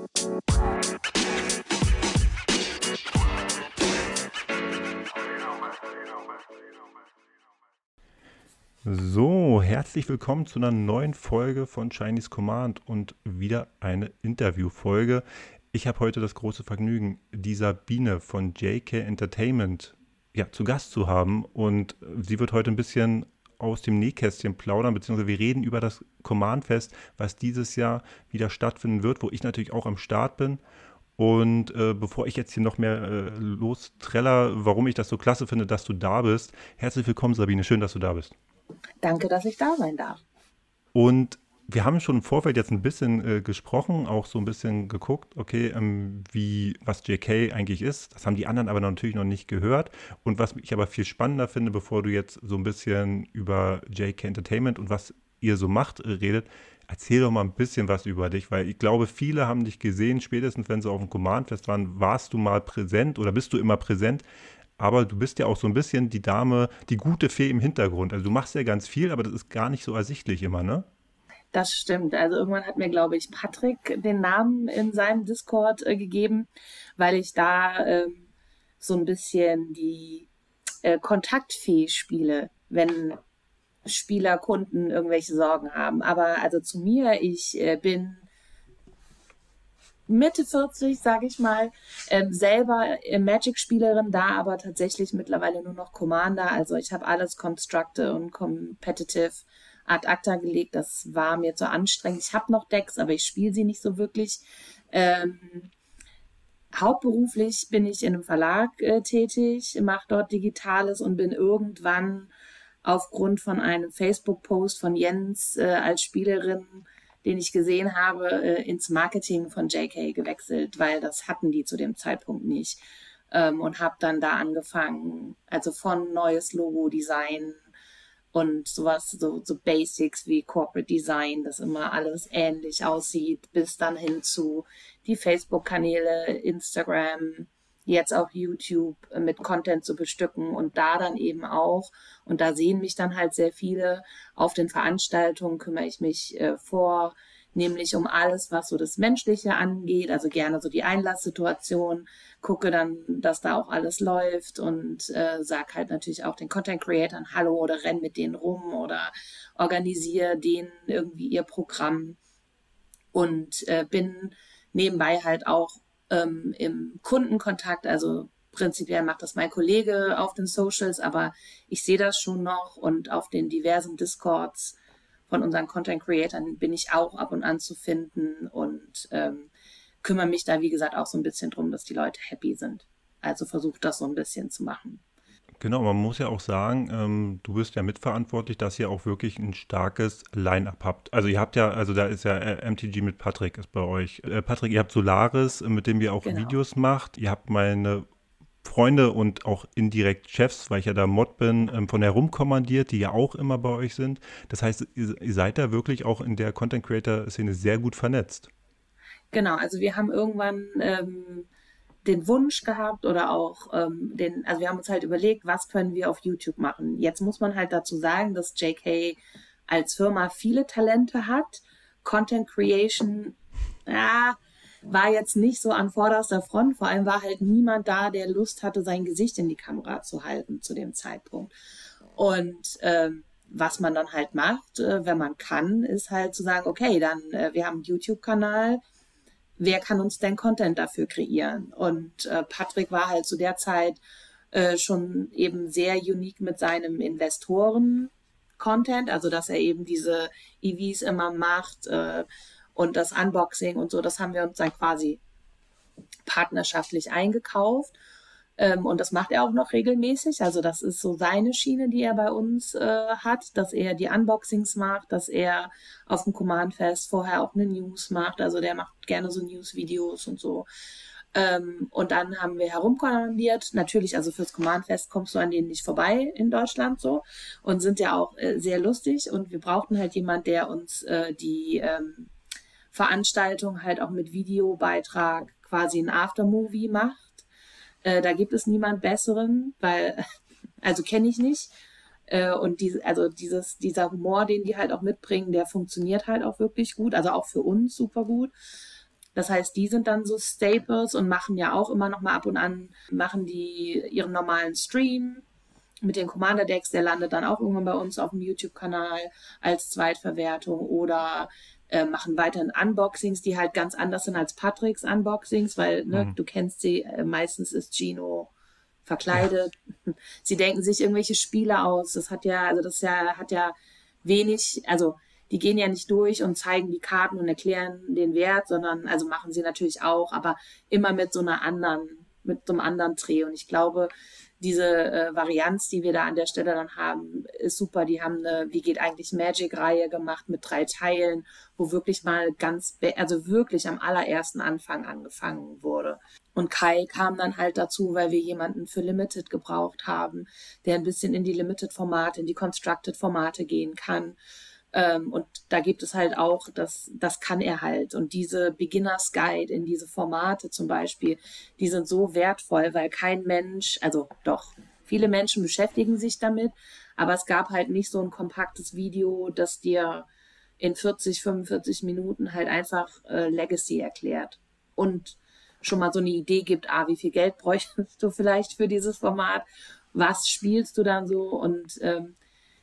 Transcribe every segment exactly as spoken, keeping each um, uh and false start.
So, herzlich willkommen zu einer neuen Folge von Chinese Command und wieder eine Interviewfolge. Ich habe heute das große Vergnügen, die Sabine von J K Entertainment ja, zu Gast zu haben, und sie wird heute ein bisschen aus dem Nähkästchen plaudern, beziehungsweise wir reden über das Command Fest, was dieses Jahr wieder stattfinden wird, wo ich natürlich auch am Start bin. Und äh, bevor ich jetzt hier noch mehr äh, lostreller, warum ich das so klasse finde, dass du da bist, herzlich willkommen, Sabine, schön, dass du da bist. Danke, dass ich da sein darf. Und wir haben schon im Vorfeld jetzt ein bisschen äh, gesprochen, auch so ein bisschen geguckt, okay, ähm, wie, was J K eigentlich ist. Das haben die anderen aber natürlich noch nicht gehört. Und was ich aber viel spannender finde, bevor du jetzt so ein bisschen über J K Entertainment und was ihr so macht, äh, redet, erzähl doch mal ein bisschen was über dich, weil ich glaube, viele haben dich gesehen, spätestens wenn sie auf dem Command-Fest waren, warst du mal präsent oder bist du immer präsent. Aber du bist ja auch so ein bisschen die Dame, die gute Fee im Hintergrund. Also du machst ja ganz viel, aber das ist gar nicht so ersichtlich immer, ne? Das stimmt. Also irgendwann hat mir, glaube ich, Patrick den Namen in seinem Discord äh, gegeben, weil ich da ähm, so ein bisschen die äh, Kontaktfee spiele, wenn Spieler, Kunden irgendwelche Sorgen haben. Aber also zu mir, ich äh, bin Mitte vierzig, sage ich mal, ähm, selber äh, Magic-Spielerin, da aber tatsächlich mittlerweile nur noch Commander. Also ich habe alles Constructe und Competitive ad acta gelegt. Das war mir zu anstrengend. Ich habe noch Decks, aber ich spiele sie nicht so wirklich. Ähm, hauptberuflich bin ich in einem Verlag äh, tätig, mache dort Digitales und bin irgendwann aufgrund von einem Facebook-Post von Jens äh, als Spielerin, den ich gesehen habe, äh, ins Marketing von J K gewechselt, weil das hatten die zu dem Zeitpunkt nicht. Ähm, und habe dann da angefangen, also von neues Logo-Design und sowas, so, so Basics wie Corporate Design, dass immer alles ähnlich aussieht, bis dann hin zu die Facebook-Kanäle, Instagram, jetzt auch YouTube äh, mit Content zu bestücken und da dann eben auch, und da sehen mich dann halt sehr viele, auf den Veranstaltungen kümmere ich mich äh, vor, nämlich um alles, was so das Menschliche angeht, also gerne so die Einlasssituation, gucke dann, dass da auch alles läuft und äh, sag halt natürlich auch den Content Creatern Hallo oder renn mit denen rum oder organisiere denen irgendwie ihr Programm und äh, bin nebenbei halt auch ähm, im Kundenkontakt, also prinzipiell macht das mein Kollege auf den Socials, aber ich sehe das schon noch und auf den diversen Discords von unseren Content Creatern bin ich auch ab und an zu finden und ähm, kümmere mich da, wie gesagt, auch so ein bisschen drum, dass die Leute happy sind. Also versuche das so ein bisschen zu machen. Genau, man muss ja auch sagen, ähm, du bist ja mitverantwortlich, dass ihr auch wirklich ein starkes Line-Up habt. Also ihr habt ja, also da ist ja äh, M T G mit Patrick ist bei euch. Äh, Patrick, ihr habt Solaris, äh, mit dem ihr auch Genau. Videos macht. Ihr habt meine Freunde und auch indirekt Chefs, weil ich ja da Mod bin, ähm, von herumkommandiert, die ja auch immer bei euch sind. Das heißt, ihr, ihr seid da wirklich auch in der Content-Creator-Szene sehr gut vernetzt. Genau, also wir haben irgendwann ähm, den Wunsch gehabt oder auch ähm, den, also wir haben uns halt überlegt, was können wir auf YouTube machen. Jetzt muss man halt dazu sagen, dass J K als Firma viele Talente hat. Content Creation, ja, war jetzt nicht so an vorderster Front. Vor allem war halt niemand da, der Lust hatte, sein Gesicht in die Kamera zu halten zu dem Zeitpunkt. Und ähm, was man dann halt macht, äh, wenn man kann, ist halt zu sagen, okay, dann äh, wir haben einen YouTube-Kanal, wer kann uns denn Content dafür kreieren? Und äh, Patrick war halt zu der Zeit äh, schon eben sehr unique mit seinem Investoren-Content, also dass er eben diese E Vs immer macht äh, und das Unboxing und so, das haben wir uns dann quasi partnerschaftlich eingekauft. Ähm, und das macht er auch noch regelmäßig. Also das ist so seine Schiene, die er bei uns äh, hat, dass er die Unboxings macht, dass er auf dem Command Fest vorher auch eine News macht. Also der macht gerne so News-Videos und so. Ähm, und dann haben wir herumkommandiert. Natürlich, also fürs Command Fest kommst du an denen nicht vorbei in Deutschland so und sind ja auch äh, sehr lustig. Und wir brauchten halt jemand, der uns äh, die ähm, Veranstaltung halt auch mit Videobeitrag quasi ein Aftermovie macht. Äh, da gibt es niemand Besseren, weil, also kenne ich nicht. Äh, und die, also dieses, dieser Humor, den die halt auch mitbringen, der funktioniert halt auch wirklich gut, also auch für uns super gut. Das heißt, die sind dann so Staples und machen ja auch immer noch mal ab und an, machen die ihren normalen Stream mit den Commander-Decks, der landet dann auch irgendwann bei uns auf dem YouTube-Kanal als Zweitverwertung oder äh, machen weiterhin Unboxings, die halt ganz anders sind als Patricks Unboxings, weil ne, Mhm. du kennst sie, äh, meistens ist Gino verkleidet. Ja. Sie denken sich irgendwelche Spiele aus. Das hat ja, also das ja, hat ja wenig, also die gehen ja nicht durch und zeigen die Karten und erklären den Wert, sondern, also machen sie natürlich auch, aber immer mit so einer anderen, mit so einem anderen Dreh. Und ich glaube, diese äh, Varianz, die wir da an der Stelle dann haben, ist super. Die haben eine Wie geht eigentlich Magic-Reihe gemacht mit drei Teilen, wo wirklich mal ganz, also wirklich am allerersten Anfang angefangen wurde. Und Kai kam dann halt dazu, weil wir jemanden für Limited gebraucht haben, der ein bisschen in die Limited-Formate, in die Constructed-Formate gehen kann. Ähm, und da gibt es halt auch, das, das kann er halt. Und diese Beginners Guide in diese Formate zum Beispiel, die sind so wertvoll, weil kein Mensch, also doch, viele Menschen beschäftigen sich damit, aber es gab halt nicht so ein kompaktes Video, das dir in vierzig, fünfundvierzig Minuten halt einfach äh, Legacy erklärt. Und schon mal so eine Idee gibt, ah, wie viel Geld bräuchtest du vielleicht für dieses Format, was spielst du dann so und ähm,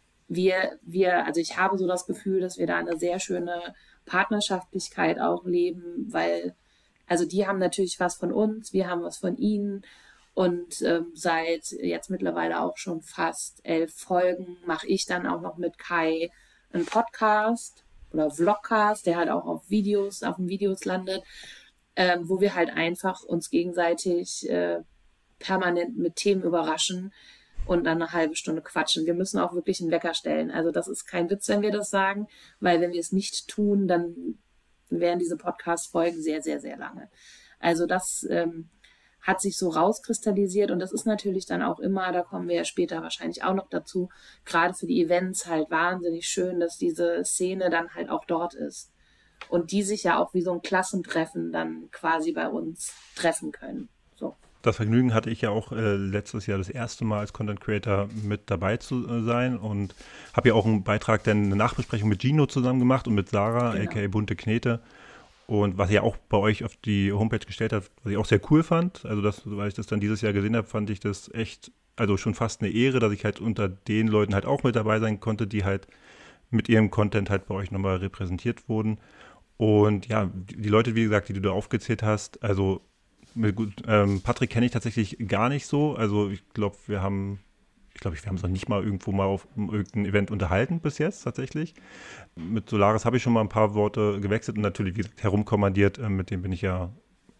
wir, wir, also ich habe so das Gefühl, dass wir da eine sehr schöne Partnerschaftlichkeit auch leben, weil, also die haben natürlich was von uns, wir haben was von ihnen und ähm, seit jetzt mittlerweile auch schon fast elf Folgen mache ich dann auch noch mit Kai einen Podcast oder Vlogcast, der halt auch auf Videos, auf den Videos landet, ähm, wo wir halt einfach uns gegenseitig äh, permanent mit Themen überraschen und dann eine halbe Stunde quatschen. Wir müssen auch wirklich einen Wecker stellen. Also das ist kein Witz, wenn wir das sagen, weil wenn wir es nicht tun, dann wären diese Podcast-Folgen sehr, sehr, sehr lange. Also das ähm, hat sich so rauskristallisiert und das ist natürlich dann auch immer, da kommen wir ja später wahrscheinlich auch noch dazu, gerade für die Events halt wahnsinnig schön, dass diese Szene dann halt auch dort ist und die sich ja auch wie so ein Klassentreffen dann quasi bei uns treffen können. So. Das Vergnügen hatte ich ja auch äh, letztes Jahr das erste Mal als Content Creator mit dabei zu äh, sein und habe ja auch einen Beitrag, dann eine Nachbesprechung mit Gino zusammen gemacht und mit Sarah, Genau. aka Bunte Knete. Und was er auch bei euch auf die Homepage gestellt hat, was ich auch sehr cool fand, also das, weil ich das dann dieses Jahr gesehen habe, fand ich das echt, also schon fast eine Ehre, dass ich halt unter den Leuten halt auch mit dabei sein konnte, die halt mit ihrem Content halt bei euch nochmal repräsentiert wurden. Und ja, die, die Leute, wie gesagt, die du da aufgezählt hast, also mit gut, ähm, Patrick kenne ich tatsächlich gar nicht so. Also ich glaube, wir haben, ich glaube, wir haben es noch nicht mal irgendwo mal auf irgendein Event unterhalten bis jetzt tatsächlich. Mit Solaris habe ich schon mal ein paar Worte gewechselt und natürlich, wie gesagt, herumkommandiert, äh, mit dem bin ich ja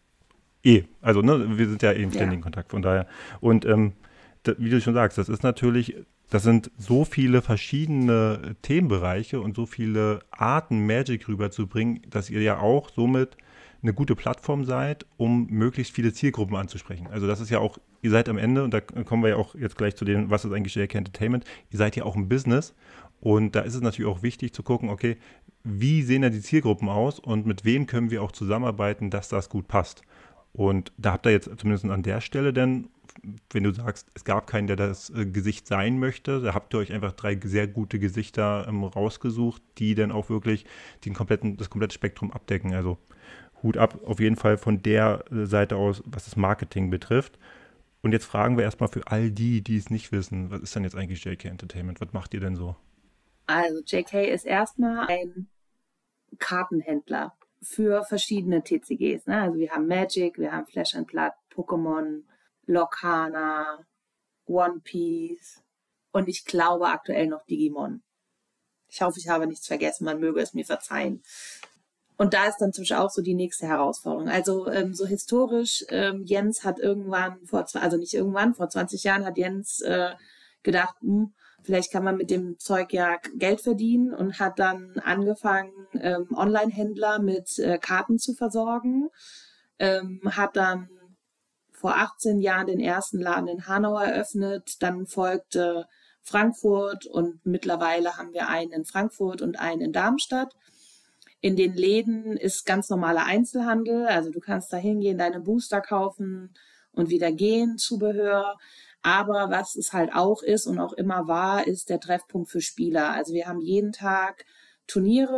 eh. Also, ne, wir sind ja eh im ständigen ja. Kontakt, von daher. Und ähm, da, wie du schon sagst, das ist natürlich, das sind so viele verschiedene Themenbereiche und so viele Arten, Magic rüberzubringen, dass ihr ja auch somit eine gute Plattform seid, um möglichst viele Zielgruppen anzusprechen. Also das ist ja auch, ihr seid am Ende, und da kommen wir ja auch jetzt gleich zu dem, was ist eigentlich J K Entertainment, ihr seid ja auch ein Business und da ist es natürlich auch wichtig zu gucken, okay, wie sehen da die Zielgruppen aus und mit wem können wir auch zusammenarbeiten, dass das gut passt. Und da habt ihr jetzt zumindest an der Stelle denn, wenn du sagst, es gab keinen, der das äh, Gesicht sein möchte, da habt ihr euch einfach drei sehr gute Gesichter ähm, rausgesucht, die dann auch wirklich den kompletten, das komplette Spektrum abdecken. Also Hut ab auf jeden Fall von der Seite aus, was das Marketing betrifft. Und jetzt fragen wir erstmal für all die, die es nicht wissen, was ist denn jetzt eigentlich J K Entertainment? Was macht ihr denn so? Also J K ist erstmal ein Kartenhändler für verschiedene T C Gs. Ne? Also wir haben Magic, wir haben Flash and Blood, Pokémon, Lorcana, One Piece und ich glaube aktuell noch Digimon. Ich hoffe, ich habe nichts vergessen, man möge es mir verzeihen. Und da ist dann zum Beispiel auch so die nächste Herausforderung. Also ähm, so historisch, ähm, Jens hat irgendwann, vor also nicht irgendwann, vor zwanzig Jahren hat Jens äh, gedacht, hm, vielleicht kann man mit dem Zeug ja Geld verdienen und hat dann angefangen, ähm, Online-Händler mit äh, Karten zu versorgen. Ähm, hat dann vor achtzehn Jahren den ersten Laden in Hanau eröffnet. Dann folgte Frankfurt und mittlerweile haben wir einen in Frankfurt und einen in Darmstadt. In den Läden ist ganz normaler Einzelhandel, also du kannst da hingehen, deine Booster kaufen und wieder gehen, Zubehör. Aber was es halt auch ist und auch immer war, ist der Treffpunkt für Spieler. Also wir haben jeden Tag Turniere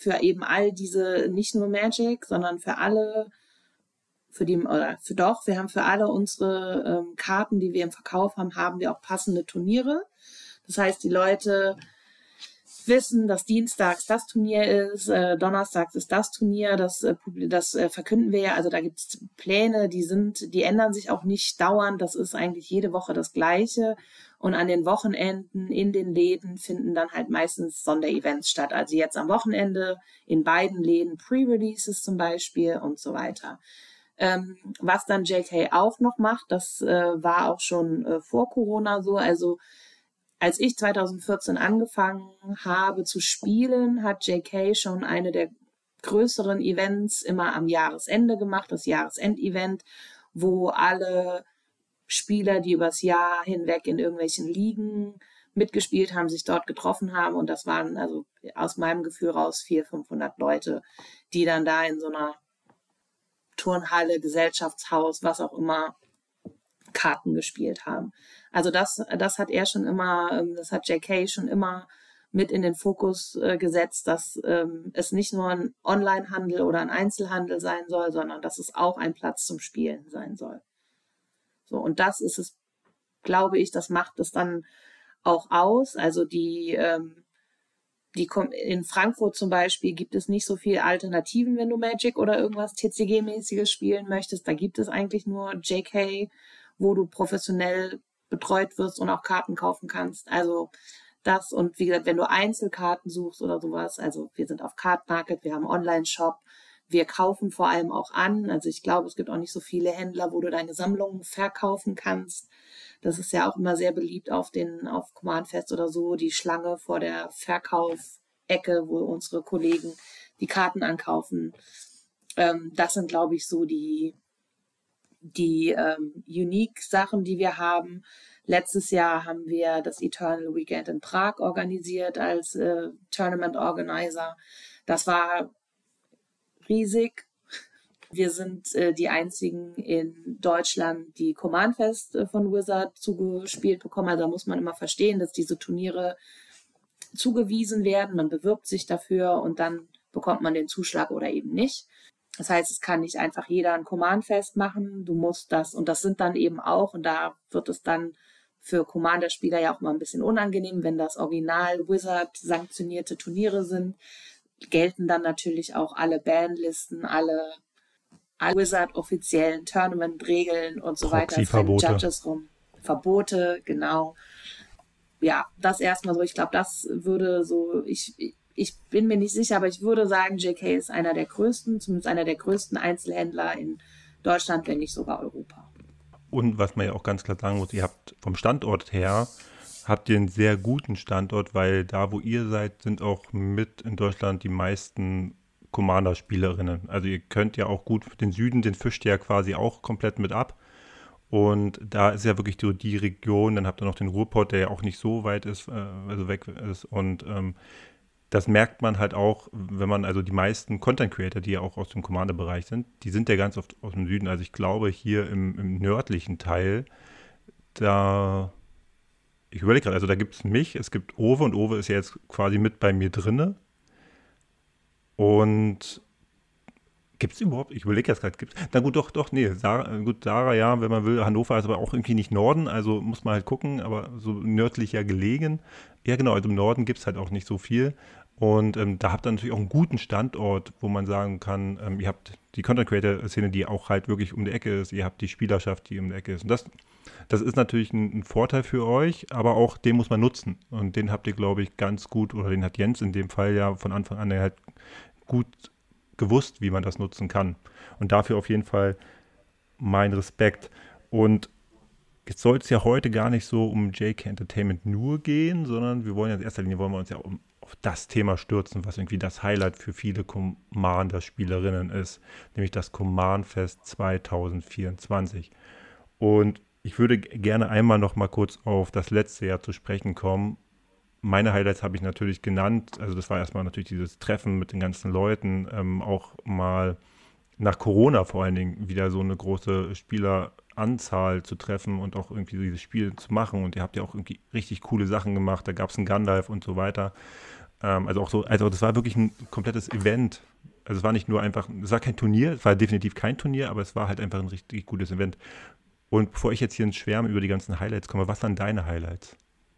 für eben all diese, nicht nur Magic, sondern für alle, für die, oder für doch, wir haben für alle unsere ähm, Karten, die wir im Verkauf haben, haben wir auch passende Turniere. Das heißt, die Leute wissen, dass dienstags das Turnier ist, äh, donnerstags ist das Turnier, das, äh, das äh, verkünden wir ja, also da gibt's Pläne, die sind, die ändern sich auch nicht dauernd, das ist eigentlich jede Woche das Gleiche und an den Wochenenden in den Läden finden dann halt meistens Sonderevents statt, also jetzt am Wochenende in beiden Läden Pre-Releases zum Beispiel und so weiter. Ähm, was dann J K auch noch macht, das äh, war auch schon äh, vor Corona so, also als ich zwanzig vierzehn angefangen habe zu spielen, hat J K schon eine der größeren Events immer am Jahresende gemacht, das Jahresendevent, wo alle Spieler, die übers Jahr hinweg in irgendwelchen Ligen mitgespielt haben, sich dort getroffen haben. Und das waren also aus meinem Gefühl raus vierhundert, fünfhundert Leute, die dann da in so einer Turnhalle, Gesellschaftshaus, was auch immer, Karten gespielt haben. Also das, das hat er schon immer, das hat J K schon immer mit in den Fokus äh, gesetzt, dass ähm, es nicht nur ein Online-Handel oder ein Einzelhandel sein soll, sondern dass es auch ein Platz zum Spielen sein soll. So, und das ist es, glaube ich, das macht es dann auch aus. Also die, ähm, die in Frankfurt zum Beispiel gibt es nicht so viele Alternativen, wenn du Magic oder irgendwas T C G-mäßiges spielen möchtest. Da gibt es eigentlich nur J K, wo du professionell betreut wirst und auch Karten kaufen kannst. Also das und wie gesagt, wenn du Einzelkarten suchst oder sowas, also wir sind auf Card Market, wir haben einen Online-Shop, wir kaufen vor allem auch an. Also ich glaube, es gibt auch nicht so viele Händler, wo du deine Sammlungen verkaufen kannst. Das ist ja auch immer sehr beliebt auf den auf Command Fest oder so, die Schlange vor der Verkaufecke, wo unsere Kollegen die Karten ankaufen. Ähm, das sind, glaube ich, so die die ähm, Unique-Sachen, die wir haben. Letztes Jahr haben wir das Eternal Weekend in Prag organisiert als äh, Tournament Organizer. Das war riesig. Wir sind äh, die einzigen in Deutschland, die Command Fest äh, von Wizard zugespielt bekommen. Also da muss man immer verstehen, dass diese Turniere zugewiesen werden. Man bewirbt sich dafür und dann bekommt man den Zuschlag oder eben nicht. Das heißt, es kann nicht einfach jeder ein Command-Fest machen. Du musst das, und das sind dann eben auch, und da wird es dann für Commander-Spieler ja auch mal ein bisschen unangenehm, wenn das Original Wizard sanktionierte Turniere sind, gelten dann natürlich auch alle Banlisten, alle, alle Wizard offiziellen Tournament-Regeln und so weiter. Es rennen Judges rum. Verbote, genau. Ja, das erstmal so. Ich glaube, das würde so, ich, ich bin mir nicht sicher, aber ich würde sagen, J K ist einer der größten, zumindest einer der größten Einzelhändler in Deutschland, wenn nicht sogar Europa. Und was man ja auch ganz klar sagen muss, ihr habt vom Standort her, habt ihr einen sehr guten Standort, weil da, wo ihr seid, sind auch mit in Deutschland die meisten Commander-Spielerinnen. Also ihr könnt ja auch gut den Süden, den fischt ihr ja quasi auch komplett mit ab. Und da ist ja wirklich so die Region, dann habt ihr noch den Ruhrpott, der ja auch nicht so weit ist, äh, also weg ist. Und ähm, das merkt man halt auch, wenn man, also die meisten Content-Creator, die ja auch aus dem Commander-Bereich sind, die sind ja ganz oft aus dem Süden. Also ich glaube, hier im, im nördlichen Teil, da, ich überlege gerade, also da gibt es mich, es gibt Owe und Owe ist ja jetzt quasi mit bei mir drinne. Und gibt es überhaupt, ich überlege jetzt gerade, gibt es, na gut, doch, doch, nee, Sarah, gut, Sarah, ja, wenn man will, Hannover ist aber auch irgendwie nicht Norden, also muss man halt gucken, aber so nördlicher gelegen. Ja genau, also im Norden gibt es halt auch nicht so viel. Und ähm, da habt ihr natürlich auch einen guten Standort, wo man sagen kann, ähm, ihr habt die Content-Creator-Szene, die auch halt wirklich um die Ecke ist, ihr habt die Spielerschaft, die um die Ecke ist. Und das, das ist natürlich ein, ein Vorteil für euch, aber auch den muss man nutzen. Und den habt ihr, glaube ich, ganz gut, oder den hat Jens in dem Fall ja von Anfang an halt gut gewusst, wie man das nutzen kann. Und dafür auf jeden Fall mein Respekt. Und jetzt soll es ja heute gar nicht so um J K Entertainment nur gehen, sondern wir wollen ja in erster Linie wollen wir uns ja um, auf das Thema stürzen, was irgendwie das Highlight für viele Commander-Spielerinnen ist, nämlich das Command Fest zwanzig vierundzwanzig. Und ich würde gerne einmal noch mal kurz auf das letzte Jahr zu sprechen kommen. Meine Highlights habe ich natürlich genannt. Also das war erstmal natürlich dieses Treffen mit den ganzen Leuten, ähm, auch mal nach Corona vor allen Dingen wieder so eine große Spieleranzahl zu treffen und auch irgendwie so dieses Spiel zu machen. Und ihr habt ja auch irgendwie richtig coole Sachen gemacht. Da gab es einen Gandalf und so weiter. Ähm, also auch so, also das war wirklich ein komplettes Event. Also es war nicht nur einfach, es war kein Turnier, es war definitiv kein Turnier, aber es war halt einfach ein richtig gutes Event. Und bevor ich jetzt hier ins Schwärmen über die ganzen Highlights komme, was waren deine Highlights?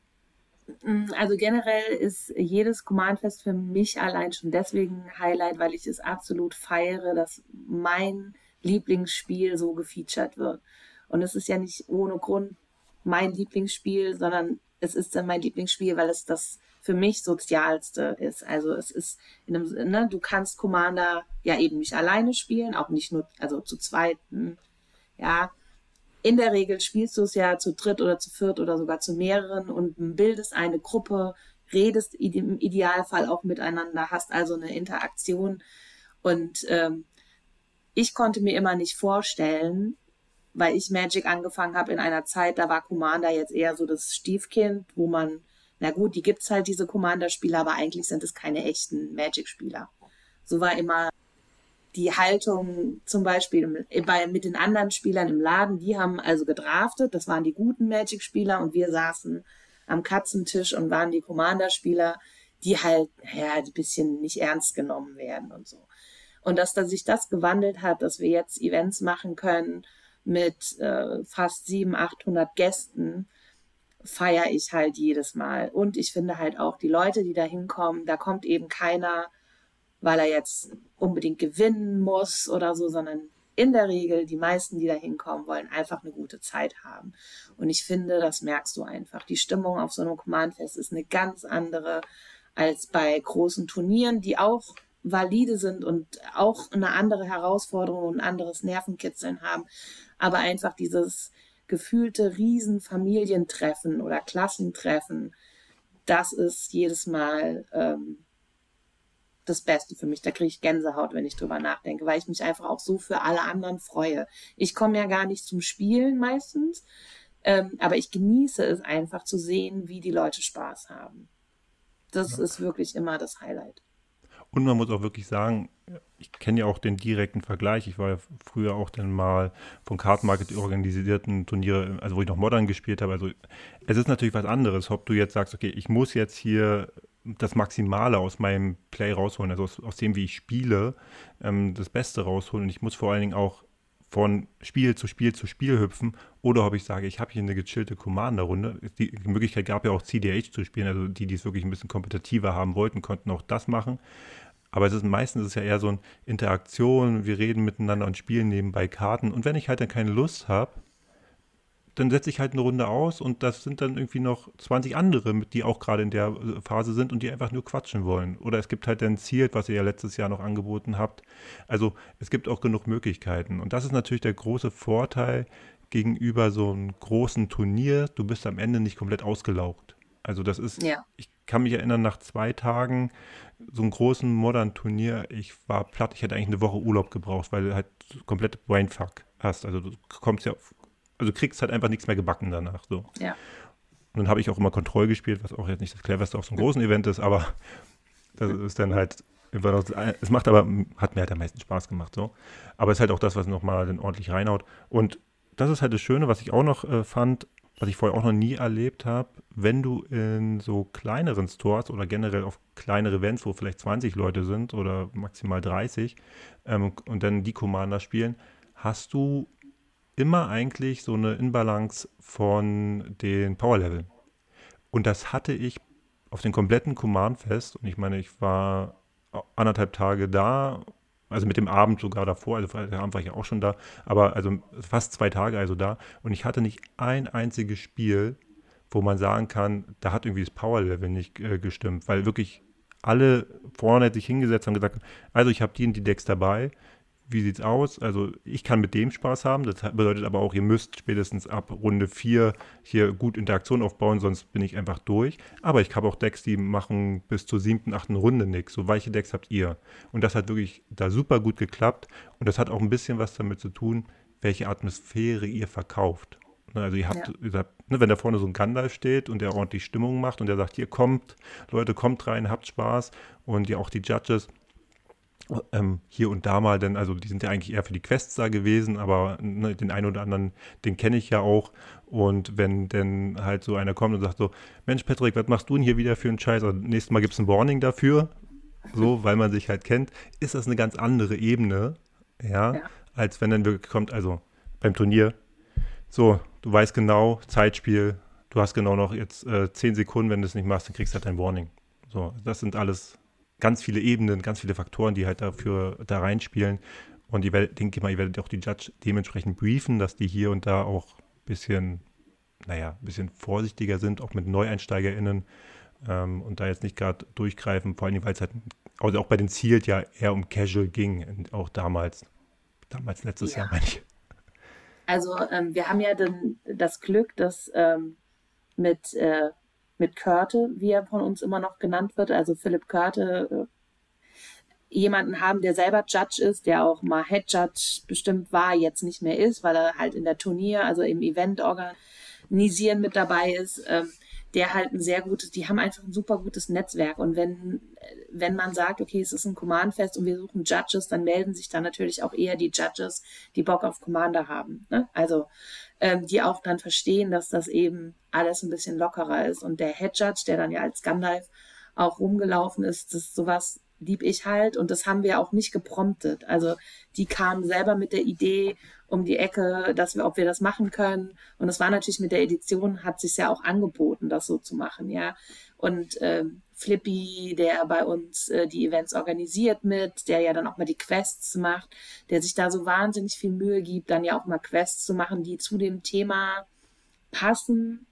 Mm, Also generell ist jedes Command-Fest für mich allein schon deswegen ein Highlight, weil ich es absolut feiere, dass mein Lieblingsspiel so gefeatured wird. Und es ist ja nicht ohne Grund mein Lieblingsspiel, sondern es ist dann mein Lieblingsspiel, weil es das für mich sozialste ist. Also es ist in einem, ne, du kannst Commander ja eben nicht alleine spielen, auch nicht nur, also zu zweiten, ja, in der Regel spielst du es ja zu dritt oder zu viert oder sogar zu mehreren und bildest eine Gruppe, redest im Idealfall auch miteinander, hast also eine Interaktion. Und ähm, ich konnte mir immer nicht vorstellen, weil ich Magic angefangen habe in einer Zeit, da war Commander jetzt eher so das Stiefkind, wo man, na gut, die gibt's halt, diese Commander-Spieler, aber eigentlich sind es keine echten Magic-Spieler. So war immer die Haltung zum Beispiel bei, mit den anderen Spielern im Laden, die haben also gedraftet, das waren die guten Magic-Spieler und wir saßen am Katzentisch und waren die Commander-Spieler, die halt, ja, ein bisschen nicht ernst genommen werden und so. Und dass, dass sich das gewandelt hat, dass wir jetzt Events machen können mit äh, fast siebenhundert, achthundert Gästen, feiere ich halt jedes Mal. Und ich finde halt auch die Leute, die da hinkommen, da kommt eben keiner, weil er jetzt unbedingt gewinnen muss oder so, sondern in der Regel die meisten, die da hinkommen, wollen einfach eine gute Zeit haben. Und ich finde, das merkst du einfach. Die Stimmung auf so einem Command-Fest ist eine ganz andere als bei großen Turnieren, die auch valide sind und auch eine andere Herausforderung und ein anderes Nervenkitzeln haben. Aber einfach dieses gefühlte Riesenfamilientreffen oder Klassentreffen, das ist jedes Mal ähm, das Beste für mich. Da kriege ich Gänsehaut, wenn ich drüber nachdenke, weil ich mich einfach auch so für alle anderen freue. Ich komme ja gar nicht zum Spielen meistens, ähm, aber ich genieße es einfach zu sehen, wie die Leute Spaß haben. Das Ja. ist wirklich immer das Highlight. Und man muss auch wirklich sagen, ich kenne ja auch den direkten Vergleich. Ich war ja früher auch dann mal von Card Market organisierten Turniere, also wo ich noch Modern gespielt habe. Also es ist natürlich was anderes, ob du jetzt sagst, okay, ich muss jetzt hier das Maximale aus meinem Play rausholen, also aus, aus dem, wie ich spiele, ähm, das Beste rausholen. Und ich muss vor allen Dingen auch von Spiel zu Spiel zu Spiel hüpfen. Oder ob ich sage, ich habe hier eine gechillte Commander-Runde. Die, die Möglichkeit gab ja auch C D H zu spielen, also die, die es wirklich ein bisschen kompetitiver haben wollten, konnten auch das machen. Aber es ist meistens ist es ja eher so eine Interaktion, wir reden miteinander und spielen nebenbei Karten. Und wenn ich halt dann keine Lust habe, dann setze ich halt eine Runde aus und das sind dann irgendwie noch zwanzig andere, mit- die auch gerade in der äh, Phase sind und die einfach nur quatschen wollen. Oder es gibt halt dann Zielt, was ihr ja letztes Jahr noch angeboten habt. Also es gibt auch genug Möglichkeiten. Und das ist natürlich der große Vorteil gegenüber so einem großen Turnier. Du bist am Ende nicht komplett ausgelaugt. Also das ist, Ja, ich kann mich erinnern, nach zwei Tagen so einem großen Modern-Turnier, ich war platt, ich hätte eigentlich eine Woche Urlaub gebraucht, weil du halt komplett Brainfuck hast. Also du kommst ja, auf, also du kriegst halt einfach nichts mehr gebacken danach. So. Und ja. dann habe ich auch immer Kontroll gespielt, was auch jetzt nicht das cleverste auf so einem großen Event ist, aber das ist dann halt immer noch, es macht aber, hat mir halt am meisten Spaß gemacht. So. Aber es ist halt auch das, was nochmal dann ordentlich reinhaut. Und das ist halt das Schöne, was ich auch noch äh, fand, was ich vorher auch noch nie erlebt habe, wenn du in so kleineren Stores oder generell auf kleinere Events, wo vielleicht zwanzig Leute sind oder maximal dreißig ähm, und dann die Commander spielen, hast du immer eigentlich so eine Inbalance von den Powerleveln. Und das hatte ich auf den kompletten Command-Fest. Und ich meine, ich war anderthalb Tage da, also mit dem Abend sogar davor, also der Abend war ich ja auch schon da, aber also fast zwei Tage also da. Und ich hatte nicht ein einziges Spiel, wo man sagen kann, da hat irgendwie das Power-Level nicht äh, gestimmt, weil wirklich alle vorne sich hingesetzt haben und gesagt, also ich habe die und die Decks dabei, wie sieht's aus? Also ich kann mit dem Spaß haben. Das bedeutet aber auch, ihr müsst spätestens ab Runde vier hier gut Interaktion aufbauen, sonst bin ich einfach durch. Aber ich habe auch Decks, die machen bis zur siebten, achten Runde nichts. So weiche Decks habt ihr. Und das hat wirklich da super gut geklappt. Und das hat auch ein bisschen was damit zu tun, welche Atmosphäre ihr verkauft. Ne, Also ihr habt, Ja. ihr habt ne, wenn da vorne so ein Gandalf steht und der ordentlich Stimmung macht und der sagt, ihr kommt, Leute, kommt rein, habt Spaß. Und ja auch die Judges, ähm, hier und da mal, denn also die sind ja eigentlich eher für die Quests da gewesen, aber ne, den einen oder anderen, den kenne ich ja auch. Und wenn denn halt so einer kommt und sagt so, Mensch Patrick, was machst du denn hier wieder für einen Scheiß? Also, nächstes Mal gibt es ein Warning dafür, so, weil man sich halt kennt, ist das eine ganz andere Ebene, ja, Ja, als wenn dann wirklich kommt, also beim Turnier, so, du weißt genau, Zeitspiel, du hast genau noch jetzt äh, zehn Sekunden, wenn du es nicht machst, dann kriegst du halt ein Warning. So, das sind alles ganz viele Ebenen, ganz viele Faktoren, die halt dafür da reinspielen. Und ich werd- denke mal, ihr werdet auch die Judge dementsprechend briefen, dass die hier und da auch ein bisschen, naja, ein bisschen vorsichtiger sind, auch mit NeueinsteigerInnen ähm, und da jetzt nicht gerade durchgreifen, vor allem, weil es halt, also auch bei den Sealed ja eher um Casual ging, auch damals, damals letztes Jahr, ja. meine ich. Also ähm, wir haben ja dann das Glück, dass ähm, mit, äh, mit Körte, wie er von uns immer noch genannt wird, also Philipp Körte, äh, jemanden haben, der selber Judge ist, der auch mal Head Judge bestimmt war, jetzt nicht mehr ist, weil er halt in der Turnier, also im Event organisieren mit dabei ist, ähm, der halt ein sehr gutes, die haben einfach ein super gutes Netzwerk. Und wenn, wenn man sagt, okay, es ist ein Command-Fest und wir suchen Judges, dann melden sich dann natürlich auch eher die Judges, die Bock auf Commander haben. Ne? Also ähm, die auch dann verstehen, dass das eben alles ein bisschen lockerer ist. Und der Head Judge, der dann ja als Gandalf auch rumgelaufen ist, das ist sowas lieb ich halt und das haben wir auch nicht gepromptet. Also die kamen selber mit der Idee um die Ecke, dass wir, ob wir das machen können. Und das war natürlich mit der Edition, hat sich ja auch angeboten, das so zu machen, ja. Und ähm, Flippy, der bei uns äh, die Events organisiert mit, der ja dann auch mal die Quests macht, der sich da so wahnsinnig viel Mühe gibt, dann ja auch mal Quests zu machen, die zu dem Thema passen.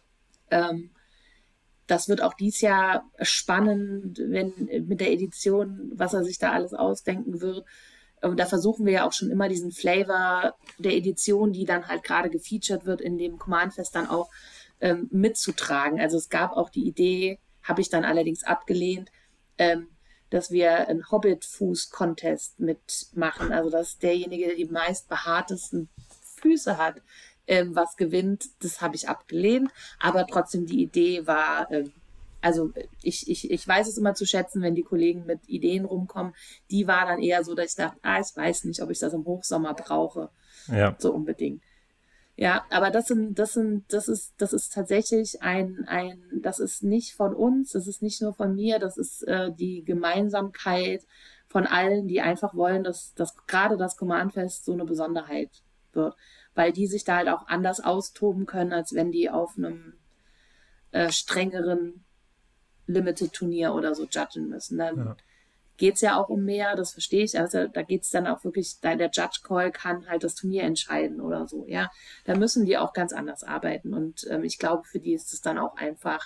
Ähm, Das wird auch dieses Jahr spannend, wenn mit der Edition, was er sich da alles ausdenken wird. Und da versuchen wir ja auch schon immer diesen Flavor der Edition, die dann halt gerade gefeatured wird in dem Command-Fest, dann auch ähm, mitzutragen. Also es gab auch die Idee, habe ich dann allerdings abgelehnt, ähm, dass wir einen Hobbit-Fuß-Contest mitmachen. Also dass derjenige, der die meist behaartesten Füße hat, ähm, was gewinnt, das habe ich abgelehnt. Aber trotzdem die Idee war, ähm, also ich, ich, ich weiß es immer zu schätzen, wenn die Kollegen mit Ideen rumkommen. Die war dann eher so, dass ich dachte, ah, ich weiß nicht, ob ich das im Hochsommer brauche, Ja, so unbedingt. Ja, aber das sind, das sind, das ist, das ist tatsächlich ein, ein, das ist nicht von uns, das ist nicht nur von mir, das ist äh, die Gemeinsamkeit von allen, die einfach wollen, dass, dass gerade das Command-Fest so eine Besonderheit wird, weil die sich da halt auch anders austoben können, als wenn die auf einem äh, strengeren Limited-Turnier oder so judgen müssen. Dann ja. geht es ja auch um mehr, das verstehe ich. Also da geht es dann auch wirklich, da der Judge Call kann halt das Turnier entscheiden oder so, ja. Da müssen die auch ganz anders arbeiten. Und ähm, ich glaube, für die ist es dann auch einfach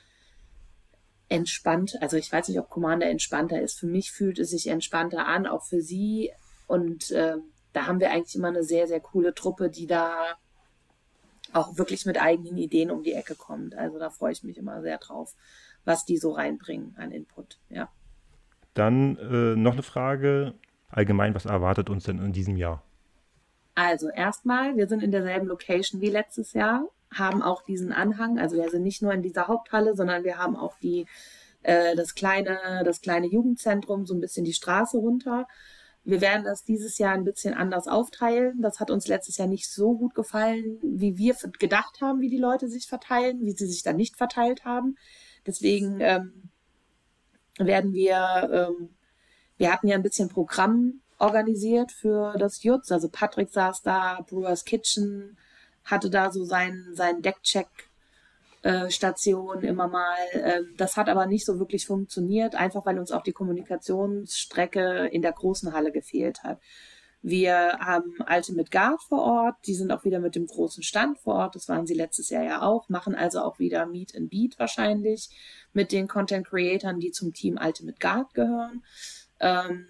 entspannt. Also ich weiß nicht, ob Commander entspannter ist. Für mich fühlt es sich entspannter an, auch für sie. Und äh, da haben wir eigentlich immer eine sehr, sehr coole Truppe, die da auch wirklich mit eigenen Ideen um die Ecke kommt. Also da freue ich mich immer sehr drauf, was die so reinbringen an Input. Ja. Dann äh, noch eine Frage. Allgemein, was erwartet uns denn in diesem Jahr? Also erstmal, wir sind in derselben Location wie letztes Jahr, haben auch diesen Anhang. Also wir sind nicht nur in dieser Haupthalle, sondern wir haben auch die, äh, das kleine, das kleine Jugendzentrum, so ein bisschen die Straße runter. Wir werden das dieses Jahr ein bisschen anders aufteilen. Das hat uns letztes Jahr nicht so gut gefallen, wie wir gedacht haben, wie die Leute sich verteilen, wie sie sich dann nicht verteilt haben. Deswegen ähm, werden wir, ähm, wir hatten ja ein bisschen Programm organisiert für das Jutz. Also Patrick saß da, Brewers Kitchen hatte da so seinen, seinen Deckcheck äh, Station immer mal. Ähm, das hat aber nicht so wirklich funktioniert, einfach weil uns auch die Kommunikationsstrecke in der großen Halle gefehlt hat. Wir haben Ultimate Guard vor Ort, die sind auch wieder mit dem großen Stand vor Ort, das waren sie letztes Jahr ja auch, machen also auch wieder Meet and Beat wahrscheinlich mit den Content Creatoren, die zum Team Ultimate Guard gehören. Ähm,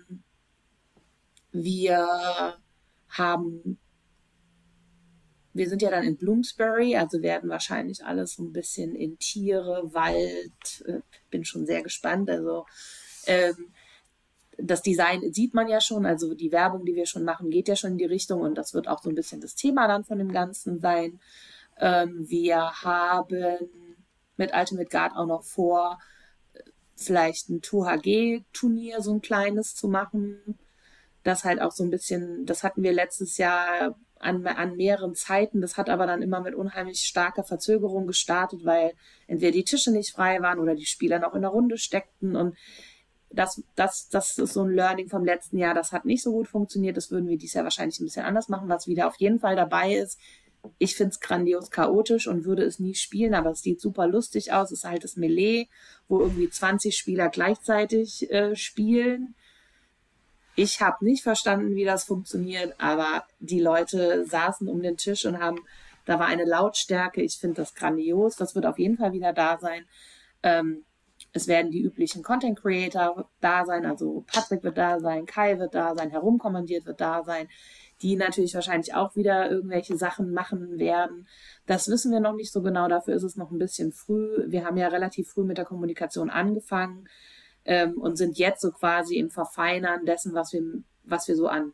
wir haben wir sind ja dann in Bloomsbury, also werden wahrscheinlich alles so ein bisschen in Tiere, Wald, äh, bin schon sehr gespannt. Also ähm, das Design sieht man ja schon, also die Werbung, die wir schon machen, geht ja schon in die Richtung und das wird auch so ein bisschen das Thema dann von dem Ganzen sein. Ähm, wir haben mit Ultimate Guard auch noch vor, vielleicht ein zwei H G-Turnier, so ein kleines zu machen. Das halt auch so ein bisschen, das hatten wir letztes Jahr an, an mehreren Zeiten. Das hat aber dann immer mit unheimlich starker Verzögerung gestartet, weil entweder die Tische nicht frei waren oder die Spieler noch in der Runde steckten. Und das, das, das ist so ein Learning vom letzten Jahr. Das hat nicht so gut funktioniert. Das würden wir dieses Jahr wahrscheinlich ein bisschen anders machen. Was wieder auf jeden Fall dabei ist, ich finde es grandios chaotisch und würde es nie spielen, aber es sieht super lustig aus. Es ist halt das Melee, wo irgendwie zwanzig Spieler gleichzeitig äh, spielen. Ich habe nicht verstanden, wie das funktioniert, aber die Leute saßen um den Tisch und haben, da war eine Lautstärke. Ich finde das grandios. Das wird auf jeden Fall wieder da sein. Ähm, es werden die üblichen Content Creator da sein, also Patrick wird da sein, Kai wird da sein, Herumkommandiert wird da sein, die natürlich wahrscheinlich auch wieder irgendwelche Sachen machen werden. Das wissen wir noch nicht so genau, dafür ist es noch ein bisschen früh. Wir haben ja relativ früh mit der Kommunikation angefangen ähm, und sind jetzt so quasi im Verfeinern dessen, was wir, was wir so an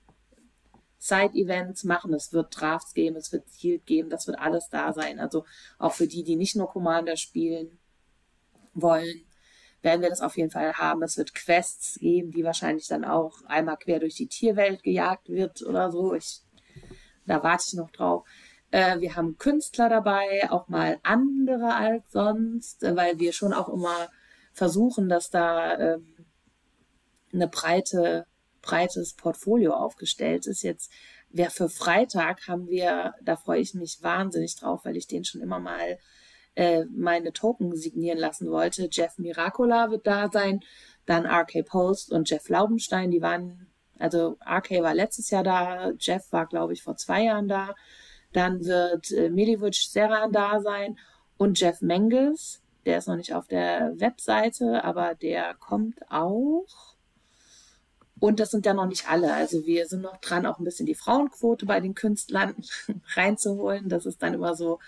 Side-Events machen. Es wird Drafts geben, es wird Yield geben, das wird alles da sein. Also auch für die, die nicht nur Commander spielen wollen, werden wir das auf jeden Fall haben. Es wird Quests geben, die wahrscheinlich dann auch einmal quer durch die Tierwelt gejagt wird oder so. Ich, da warte ich noch drauf. Äh, wir haben Künstler dabei, auch mal andere als sonst, äh, weil wir schon auch immer versuchen, dass da ähm, eine breite, breites Portfolio aufgestellt ist. Jetzt, wer für Freitag haben wir, da freue ich mich wahnsinnig drauf, weil ich den schon immer mal meine Token signieren lassen wollte. Jeff Miracola wird da sein, dann R K Post und Jeff Laubenstein, die waren, also R K war letztes Jahr da, Jeff war, glaube ich, vor zwei Jahren da. Dann wird äh, Milivoje Serran da sein und Jeff Menges, der ist noch nicht auf der Webseite, aber der kommt auch. Und das sind ja noch nicht alle. Also wir sind noch dran, auch ein bisschen die Frauenquote bei den Künstlern reinzuholen. Das ist dann immer so,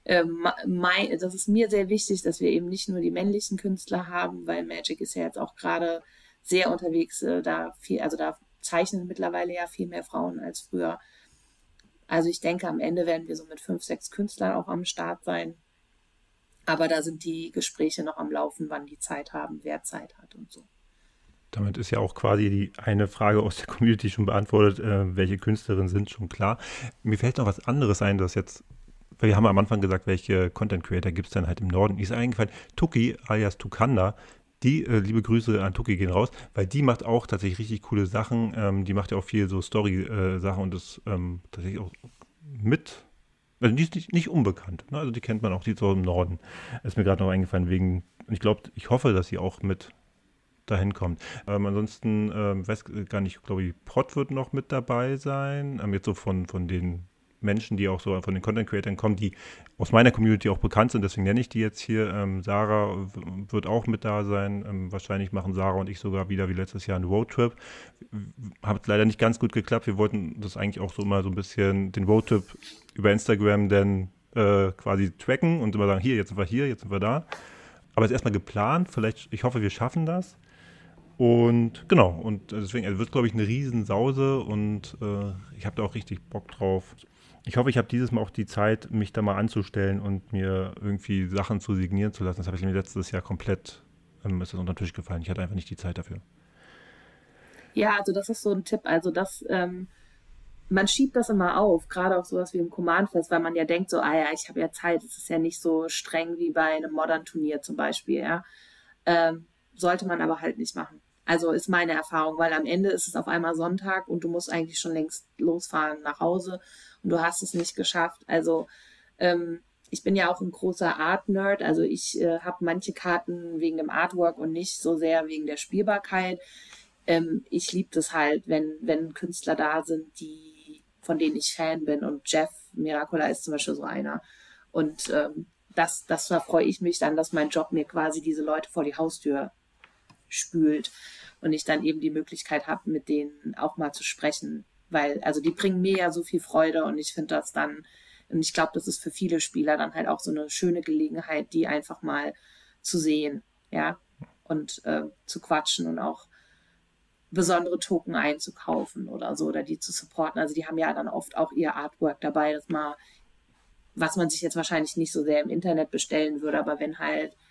mein, das ist mir sehr wichtig, dass wir eben nicht nur die männlichen Künstler haben, weil Magic ist ja jetzt auch gerade sehr unterwegs, da viel, also da zeichnen mittlerweile ja viel mehr Frauen als früher. Also ich denke, am Ende werden wir so mit fünf, sechs Künstlern auch am Start sein. Aber da sind die Gespräche noch am Laufen, wann die Zeit haben, wer Zeit hat und so. Damit ist ja auch quasi die eine Frage aus der Community schon beantwortet, äh, welche Künstlerinnen sind schon klar. Mir fällt noch was anderes ein, das jetzt, weil wir haben am Anfang gesagt, welche Content Creator gibt es dann halt im Norden. Die ist eingefallen, Tuki alias Tukanda, die, äh, liebe Grüße an Tuki gehen raus, weil die macht auch tatsächlich richtig coole Sachen. Ähm, die macht ja auch viel so Story-Sachen äh, und ist ähm, tatsächlich auch mit, also die ist nicht, nicht unbekannt, ne? Also die kennt man auch, die ist auch im Norden. Ist mir gerade noch eingefallen wegen, ich glaube, ich hoffe, dass sie auch mit dahin kommt. Ähm, ansonsten, ähm, weiß gar nicht, glaube ich, Prot wird noch mit dabei sein. Ähm, jetzt so von, von den Menschen, die auch so von den Content-Creatern kommen, die aus meiner Community auch bekannt sind, deswegen nenne ich die jetzt hier. Ähm, Sarah w- wird auch mit da sein. Ähm, wahrscheinlich machen Sarah und ich sogar wieder wie letztes Jahr einen Roadtrip. Hat leider nicht ganz gut geklappt. Wir wollten das eigentlich auch so immer so ein bisschen, den Roadtrip über Instagram dann äh, quasi tracken und immer sagen, hier, jetzt sind wir hier, jetzt sind wir da. Aber es ist erstmal geplant. Vielleicht, ich hoffe, wir schaffen das. Und genau, und deswegen, es wird, glaube ich, eine Riesensause und äh, ich habe da auch richtig Bock drauf. Ich hoffe, ich habe dieses Mal auch die Zeit, mich da mal anzustellen und mir irgendwie Sachen zu signieren zu lassen. Das habe ich mir letztes Jahr komplett, ähm, ist das unter den Tisch gefallen. Ich hatte einfach nicht die Zeit dafür. Ja, also das ist so ein Tipp. Also das, ähm, man schiebt das immer auf, gerade auf sowas wie im Command-Fest, weil man ja denkt so, ah ja, ich habe ja Zeit, es ist ja nicht so streng wie bei einem Modern-Turnier zum Beispiel, ja. Ähm, sollte man aber halt nicht machen. Also ist meine Erfahrung, weil am Ende ist es auf einmal Sonntag und du musst eigentlich schon längst losfahren nach Hause und du hast es nicht geschafft. Also ähm, ich bin ja auch ein großer Art-Nerd, also ich äh, habe manche Karten wegen dem Artwork und nicht so sehr wegen der Spielbarkeit. Ähm, ich liebe das halt, wenn, wenn Künstler da sind, die, von denen ich Fan bin. Und Jeff Miracola ist zum Beispiel so einer. Und ähm, das, das da freue ich mich dann, dass mein Job mir quasi diese Leute vor die Haustür spült und ich dann eben die Möglichkeit habe, mit denen auch mal zu sprechen. Weil, also die bringen mir ja so viel Freude und ich finde das dann, und ich glaube, das ist für viele Spieler dann halt auch so eine schöne Gelegenheit, die einfach mal zu sehen, ja, und äh, zu quatschen und auch besondere Token einzukaufen oder so oder die zu supporten. Also die haben ja dann oft auch ihr Artwork dabei, das mal, was man sich jetzt wahrscheinlich nicht so sehr im Internet bestellen würde, aber wenn halt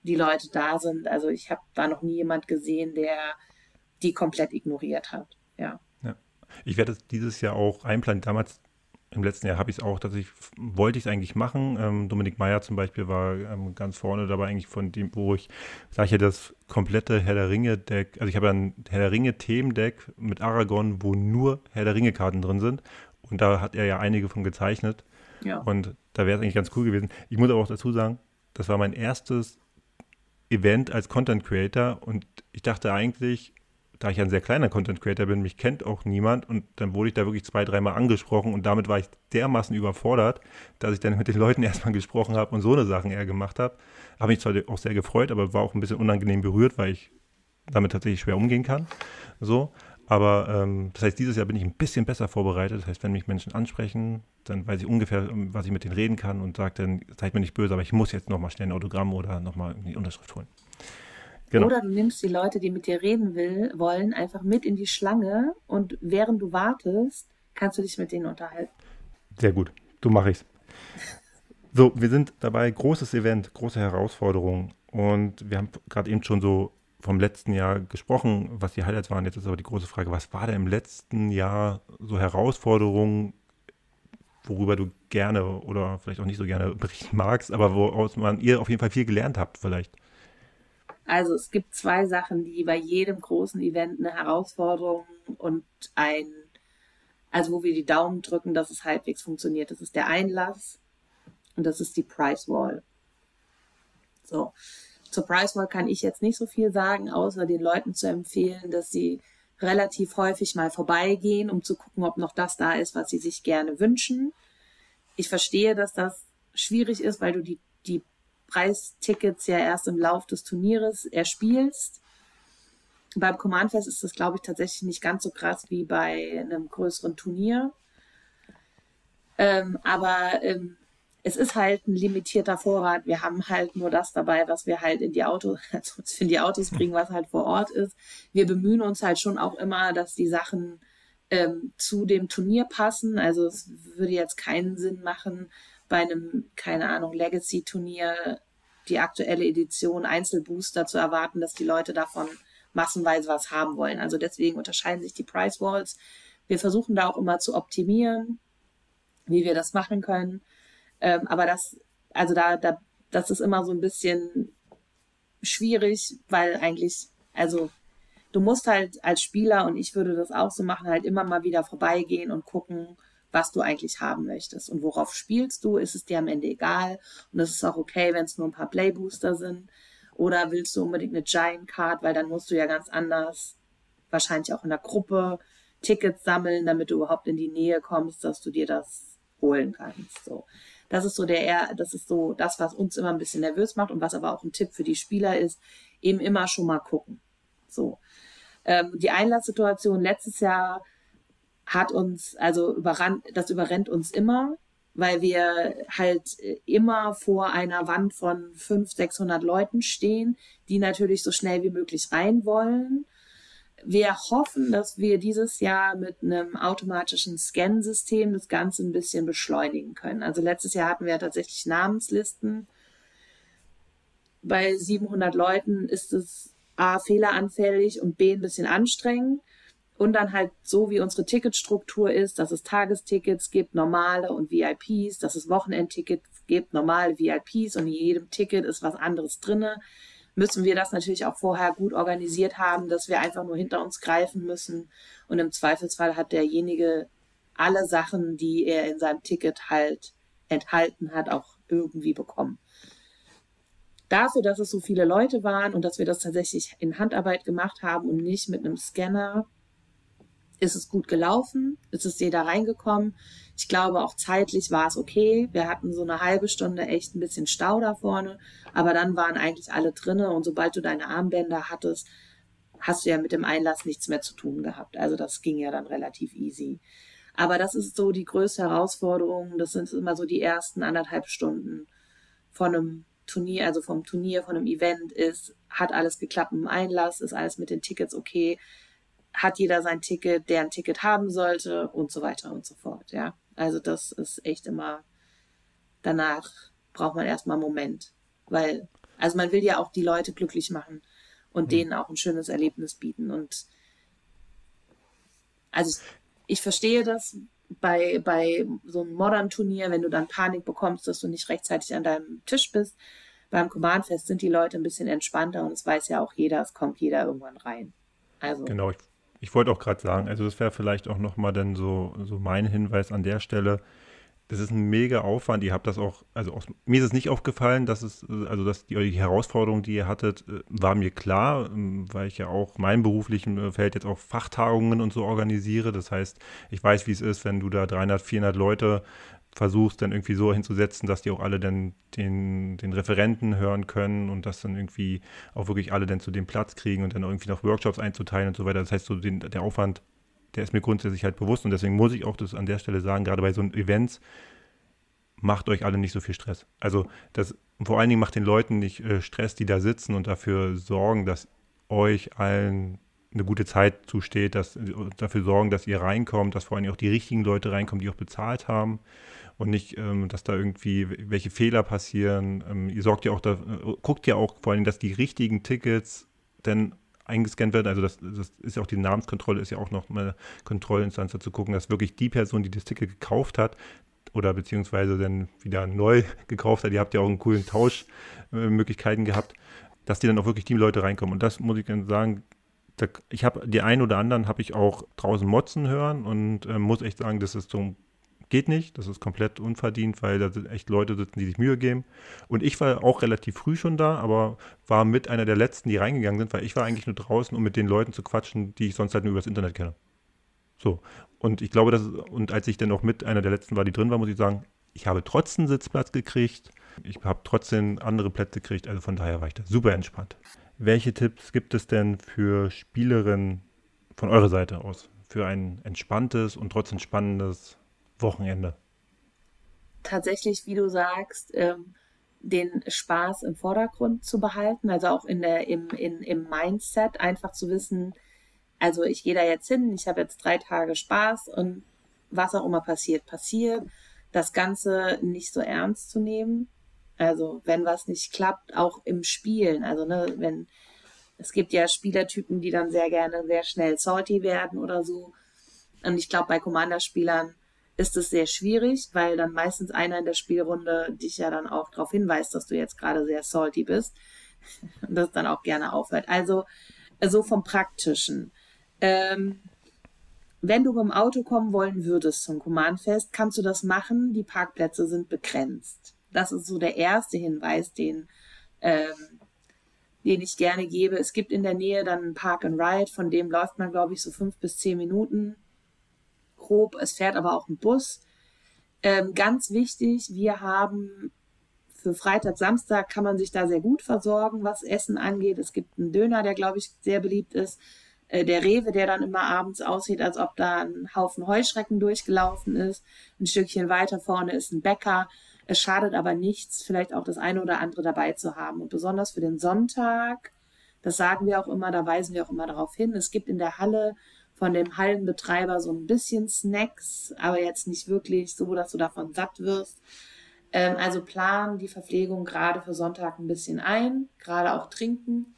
die Leute da sind. Also ich habe da noch nie jemand gesehen, der die komplett ignoriert hat. Ja. Ja. Ich werde es dieses Jahr auch einplanen. Damals, im letzten Jahr habe ich es auch, dass ich, wollte ich es eigentlich machen. Ähm, Dominik Meyer zum Beispiel war ähm, ganz vorne dabei eigentlich von dem, wo ich, sage ich ja, das komplette Herr der Ringe-Deck, also ich habe ja ein Herr der Ringe-Themendeck mit Aragorn, wo nur Herr der Ringe-Karten drin sind. Und da hat er ja einige von gezeichnet. Ja. Und da wäre es eigentlich ganz cool gewesen. Ich muss aber auch dazu sagen, das war mein erstes Event als Content Creator und ich dachte eigentlich, da ich ein sehr kleiner Content Creator bin, mich kennt auch niemand und dann wurde ich da wirklich zwei, dreimal angesprochen und damit war ich dermaßen überfordert, dass ich dann mit den Leuten erstmal gesprochen habe und so eine Sachen eher gemacht habe. Habe mich zwar auch sehr gefreut, aber war auch ein bisschen unangenehm berührt, weil ich damit tatsächlich schwer umgehen kann. So. Aber ähm, das heißt, dieses Jahr bin ich ein bisschen besser vorbereitet. Das heißt, wenn mich Menschen ansprechen, dann weiß ich ungefähr, was ich mit denen reden kann und sage dann, seid mir nicht böse, aber ich muss jetzt nochmal schnell ein Autogramm oder nochmal die Unterschrift holen. Genau. Oder du nimmst die Leute, die mit dir reden will, wollen, einfach mit in die Schlange und während du wartest, kannst du dich mit denen unterhalten. Sehr gut, du mach ich's. So, wir sind dabei, großes Event, große Herausforderung und wir haben gerade eben schon so vom letzten Jahr gesprochen, was die Highlights waren. Jetzt ist aber die große Frage, was war denn im letzten Jahr so Herausforderungen, worüber du gerne oder vielleicht auch nicht so gerne berichten magst, aber woraus man ihr auf jeden Fall viel gelernt habt vielleicht? Also es gibt zwei Sachen, die bei jedem großen Event eine Herausforderung und ein, also wo wir die Daumen drücken, dass es halbwegs funktioniert. Das ist der Einlass und das ist die Price Wall. So. Zur Price Wall kann ich jetzt nicht so viel sagen, außer den Leuten zu empfehlen, dass sie relativ häufig mal vorbeigehen, um zu gucken, ob noch das da ist, was sie sich gerne wünschen. Ich verstehe, dass das schwierig ist, weil du die, die Preistickets ja erst im Lauf des Turnieres erspielst. Beim Command Fest ist das, glaube ich, tatsächlich nicht ganz so krass wie bei einem größeren Turnier. Ähm, aber ähm, es ist halt ein limitierter Vorrat. Wir haben halt nur das dabei, was wir halt in die Autos, also in die Autos bringen, was halt vor Ort ist. Wir bemühen uns halt schon auch immer, dass die Sachen ähm, zu dem Turnier passen. Also es würde jetzt keinen Sinn machen, bei einem, keine Ahnung, Legacy-Turnier die aktuelle Edition Einzelbooster zu erwarten, dass die Leute davon massenweise was haben wollen. Also deswegen unterscheiden sich die Price Walls. Wir versuchen da auch immer zu optimieren, wie wir das machen können. Ähm, aber das, also da, da, das ist immer so ein bisschen schwierig, weil eigentlich, also du musst halt als Spieler, und ich würde das auch so machen, halt immer mal wieder vorbeigehen und gucken, was du eigentlich haben möchtest. Und worauf spielst du, ist es dir am Ende egal. Und es ist auch okay, wenn es nur ein paar Playbooster sind. Oder willst du unbedingt eine Giant Card, weil dann musst du ja ganz anders, wahrscheinlich auch in der Gruppe, Tickets sammeln, damit du überhaupt in die Nähe kommst, dass du dir das holen kannst. So. Das ist so der, das ist so das, was uns immer ein bisschen nervös macht und was aber auch ein Tipp für die Spieler ist, eben immer schon mal gucken. So. Ähm, die Einlasssituation letztes Jahr hat uns, also überrannt, das überrennt uns immer, weil wir halt immer vor einer Wand von fünfhundert, sechshundert Leuten stehen, die natürlich so schnell wie möglich rein wollen. Wir hoffen, dass wir dieses Jahr mit einem automatischen Scan-System das Ganze ein bisschen beschleunigen können. Also letztes Jahr hatten wir ja tatsächlich Namenslisten. Bei siebenhundert Leuten ist es A, fehleranfällig und B, ein bisschen anstrengend. Und dann halt so, wie unsere Ticketstruktur ist, dass es Tagestickets gibt, normale und V I Ps, dass es Wochenendtickets gibt, normale V I Ps und in jedem Ticket ist was anderes drinne. Müssen wir das natürlich auch vorher gut organisiert haben, dass wir einfach nur hinter uns greifen müssen. Und im Zweifelsfall hat derjenige alle Sachen, die er in seinem Ticket halt enthalten hat, auch irgendwie bekommen. Dafür, dass es so viele Leute waren und dass wir das tatsächlich in Handarbeit gemacht haben und nicht mit einem Scanner, ist es gut gelaufen, ist es jeder reingekommen. Ich glaube, auch zeitlich war es okay. Wir hatten so eine halbe Stunde echt ein bisschen Stau da vorne, aber dann waren eigentlich alle drinne und sobald du deine Armbänder hattest, hast du ja mit dem Einlass nichts mehr zu tun gehabt. Also das ging ja dann relativ easy. Aber das ist so die größte Herausforderung. Das sind immer so die ersten anderthalb Stunden von einem Turnier, also vom Turnier, von einem Event ist, hat alles geklappt im Einlass, ist alles mit den Tickets okay, hat jeder sein Ticket, der ein Ticket haben sollte und so weiter und so fort, ja. Also das ist echt immer, danach braucht man erstmal einen Moment, weil Also man will ja auch die Leute glücklich machen und Hm. denen auch ein schönes Erlebnis bieten. Und also ich, ich verstehe das bei, bei so einem Modern-Turnier, wenn du dann Panik bekommst, dass du nicht rechtzeitig an deinem Tisch bist. Beim Command-Fest sind die Leute ein bisschen entspannter und es weiß ja auch jeder, es kommt jeder irgendwann rein. Also, Genau, ich, ich wollte auch gerade sagen, also das wäre vielleicht auch nochmal dann so, so mein Hinweis an der Stelle. Das ist ein mega Aufwand. Ihr habt das auch, also aus, mir ist es nicht aufgefallen, dass es, äh, also dass die, die Herausforderung, die ihr hattet, äh, war mir klar, ähm, weil ich ja auch meinem beruflichen äh, Feld jetzt auch Fachtagungen und so organisiere. Das heißt, ich weiß, wie es ist, wenn du da dreihundert, vierhundert Leute versuchst, dann irgendwie so hinzusetzen, dass die auch alle dann den, den Referenten hören können und dass dann irgendwie auch wirklich alle dann zu dem Platz kriegen und dann irgendwie noch Workshops einzuteilen und so weiter. Das heißt, so den, der Aufwand, der ist mir grundsätzlich halt bewusst und deswegen muss ich auch das an der Stelle sagen, gerade bei so einem Events, macht euch alle nicht so viel Stress. Also das vor allen Dingen macht den Leuten nicht äh, Stress, die da sitzen und dafür sorgen, dass euch allen eine gute Zeit zusteht, dass, dafür sorgen, dass ihr reinkommt, dass vor allen Dingen auch die richtigen Leute reinkommen, die auch bezahlt haben und nicht, ähm, dass da irgendwie welche Fehler passieren. Ähm, ihr sorgt ja auch, da, äh, guckt ja auch vor allen Dingen, dass die richtigen Tickets dann eingescannt werden. Also das, das ist ja auch die Namenskontrolle, ist ja auch noch eine Kontrollinstanz, zu gucken, dass wirklich die Person, die das Ticket gekauft hat, oder beziehungsweise dann wieder neu gekauft hat, ihr habt ja auch einen coolen Tauschmöglichkeiten äh, gehabt, dass die dann auch wirklich die Leute reinkommen. Und das muss ich dann sagen, da, ich habe die einen oder anderen habe ich auch draußen motzen hören und äh, muss echt sagen, das ist so, geht nicht, das ist komplett unverdient, weil da sind echt Leute sitzen, die sich Mühe geben. Und ich war auch relativ früh schon da, aber war mit einer der letzten, die reingegangen sind, weil ich war eigentlich nur draußen, um mit den Leuten zu quatschen, die ich sonst halt nur übers Internet kenne. So. Und ich glaube, dass, und als ich dann auch mit einer der letzten war, die drin war, muss ich sagen, ich habe trotzdem Sitzplatz gekriegt. Ich habe trotzdem andere Plätze gekriegt. Also von daher war ich da super entspannt. Welche Tipps gibt es denn für Spielerinnen von eurer Seite aus für ein entspanntes und trotzdem spannendes Wochenende? tatsächlich, wie du sagst, ähm, den Spaß im Vordergrund zu behalten, also auch in der, im, in, im Mindset einfach zu wissen, also ich gehe da jetzt hin, ich habe jetzt drei Tage Spaß und was auch immer passiert, passiert. Das Ganze nicht so ernst zu nehmen. Also wenn was nicht klappt, auch im Spielen. Also ne, wenn es gibt ja Spielertypen, die dann sehr gerne sehr schnell salty werden oder so. Und ich glaube, bei Commander-Spielern ist es sehr schwierig, weil dann meistens einer in der Spielrunde dich ja dann auch darauf hinweist, dass du jetzt gerade sehr salty bist und das dann auch gerne aufhört. Also so vom Praktischen. Ähm, wenn du mit dem Auto kommen wollen würdest zum Command-Fest, kannst du das machen. Die Parkplätze sind begrenzt. Das ist so der erste Hinweis, den, ähm, den ich gerne gebe. Es gibt in der Nähe dann ein Park and Ride, von dem läuft man, glaube ich, so fünf bis zehn Minuten grob. Es fährt aber auch ein Bus. Ähm, ganz wichtig, wir haben für Freitag, Samstag kann man sich da sehr gut versorgen, was Essen angeht. Es gibt einen Döner, der, glaube ich, sehr beliebt ist. Äh, Der Rewe, der dann immer abends aussieht, als ob da ein Haufen Heuschrecken durchgelaufen ist. Ein Stückchen weiter vorne ist ein Bäcker. Es schadet aber nichts, vielleicht auch das eine oder andere dabei zu haben. Und besonders für den Sonntag, das sagen wir auch immer, da weisen wir auch immer darauf hin. Es gibt in der Halle von dem Hallenbetreiber so ein bisschen Snacks, aber jetzt nicht wirklich so, dass du davon satt wirst. Ähm, also planen die Verpflegung gerade für Sonntag ein bisschen ein, gerade auch trinken,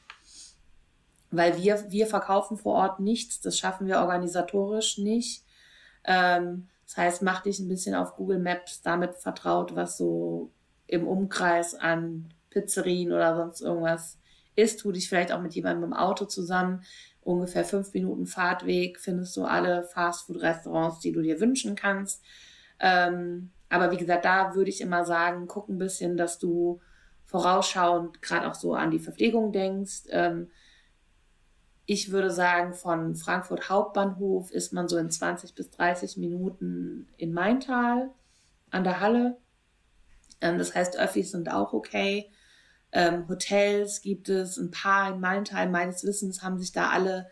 weil wir, wir verkaufen vor Ort nichts, das schaffen wir organisatorisch nicht. Ähm, das heißt, mach dich ein bisschen auf Google Maps damit vertraut, was so im Umkreis an Pizzerien oder sonst irgendwas ist. Tu dich vielleicht auch mit jemandem im Auto zusammen. Ungefähr fünf Minuten Fahrtweg findest du alle Fastfood-Restaurants, die du dir wünschen kannst. Ähm, aber wie gesagt, da würde ich immer sagen, guck ein bisschen, dass du vorausschauend gerade auch so an die Verpflegung denkst. Ähm, ich würde sagen, von Frankfurt Hauptbahnhof ist man so in zwanzig bis dreißig Minuten in Maintal an der Halle. Ähm, das heißt, Öffis sind auch okay. Ähm, Hotels gibt es ein paar in Maintal. Meines Wissens haben sich da alle,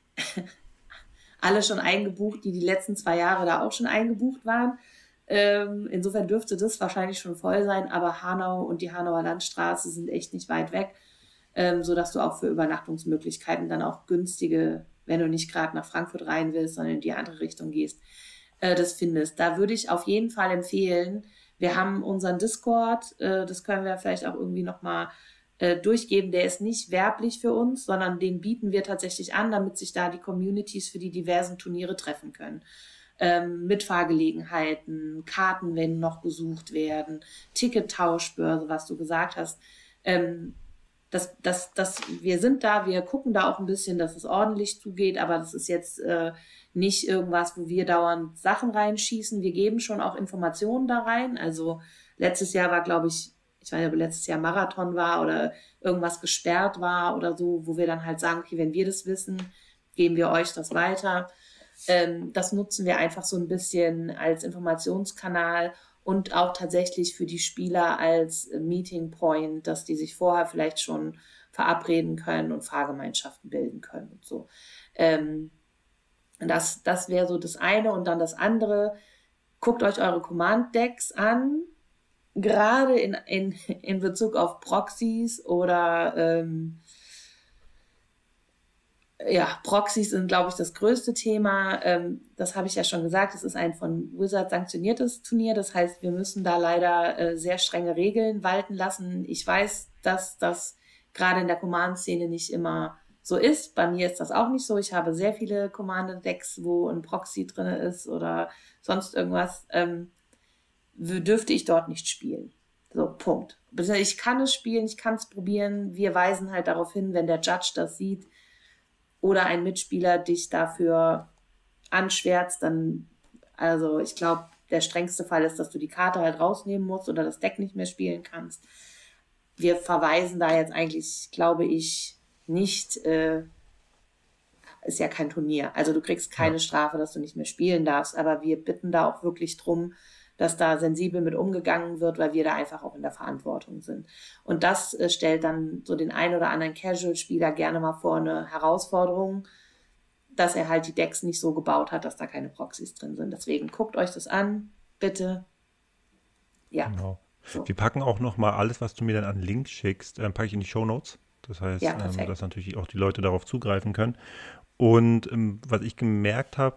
alle schon eingebucht, die die letzten zwei Jahre da auch schon eingebucht waren. Ähm, insofern dürfte das wahrscheinlich schon voll sein, aber Hanau und die Hanauer Landstraße sind echt nicht weit weg, ähm, sodass du auch für Übernachtungsmöglichkeiten dann auch günstige, wenn du nicht gerade nach Frankfurt rein willst, sondern in die andere Richtung gehst, äh, das findest. Da würde ich auf jeden Fall empfehlen, wir haben unseren Discord, äh, das können wir vielleicht auch irgendwie nochmal äh, durchgeben. Der ist nicht werblich für uns, sondern den bieten wir tatsächlich an, damit sich da die Communities für die diversen Turniere treffen können. Ähm, Mitfahrgelegenheiten, Karten, wenn noch gesucht werden, Tickettauschbörse, was du gesagt hast. Ähm, das, das, das, wir sind da, wir gucken da auch ein bisschen, dass es ordentlich zugeht, aber das ist jetzt äh, nicht irgendwas, wo wir dauernd Sachen reinschießen. Wir geben schon auch Informationen da rein. Also letztes Jahr war, glaube ich, ich weiß nicht, ob letztes Jahr Marathon war oder irgendwas gesperrt war oder so, wo wir dann halt sagen, okay, wenn wir das wissen, geben wir euch das weiter. Ähm, das nutzen wir einfach so ein bisschen als Informationskanal und auch tatsächlich für die Spieler als Meeting Point, dass die sich vorher vielleicht schon verabreden können und Fahrgemeinschaften bilden können und so. Ähm, das das wäre so das eine. Und dann das andere, guckt euch eure Command-Decks an, gerade in, in, in Bezug auf Proxys oder ähm, ja, Proxys sind, glaube ich, das größte Thema. Ähm, das habe ich ja schon gesagt, es ist ein von Wizard sanktioniertes Turnier. Das heißt, wir müssen da leider äh, sehr strenge Regeln walten lassen. Ich weiß, dass das gerade in der Command-Szene nicht immer so ist. Bei mir ist das auch nicht so. Ich habe sehr viele Commander-Decks, wo ein Proxy drin ist oder sonst irgendwas. Ähm, dürfte ich dort nicht spielen. So, Punkt. Ich kann es spielen, ich kann es probieren. Wir weisen halt darauf hin, wenn der Judge das sieht, oder ein Mitspieler dich dafür anschwärzt, dann, also ich glaube, der strengste Fall ist, dass du die Karte halt rausnehmen musst oder das Deck nicht mehr spielen kannst. Wir verweisen da jetzt eigentlich, glaube ich, nicht, äh, ist ja kein Turnier. Also du kriegst keine ja. Strafe, dass du nicht mehr spielen darfst, aber wir bitten da auch wirklich drum, dass da sensibel mit umgegangen wird, weil wir da einfach auch in der Verantwortung sind. Und das äh, stellt dann so den ein oder anderen Casual-Spieler gerne mal vor eine Herausforderung, dass er halt die Decks nicht so gebaut hat, dass da keine Proxys drin sind. Deswegen guckt euch das an, bitte. Ja. Genau. So. Wir packen auch noch mal alles, was du mir dann an Links schickst, äh, packe ich in die Shownotes. Das heißt, ja, ähm, dass natürlich auch die Leute darauf zugreifen können. Und ähm, was ich gemerkt habe,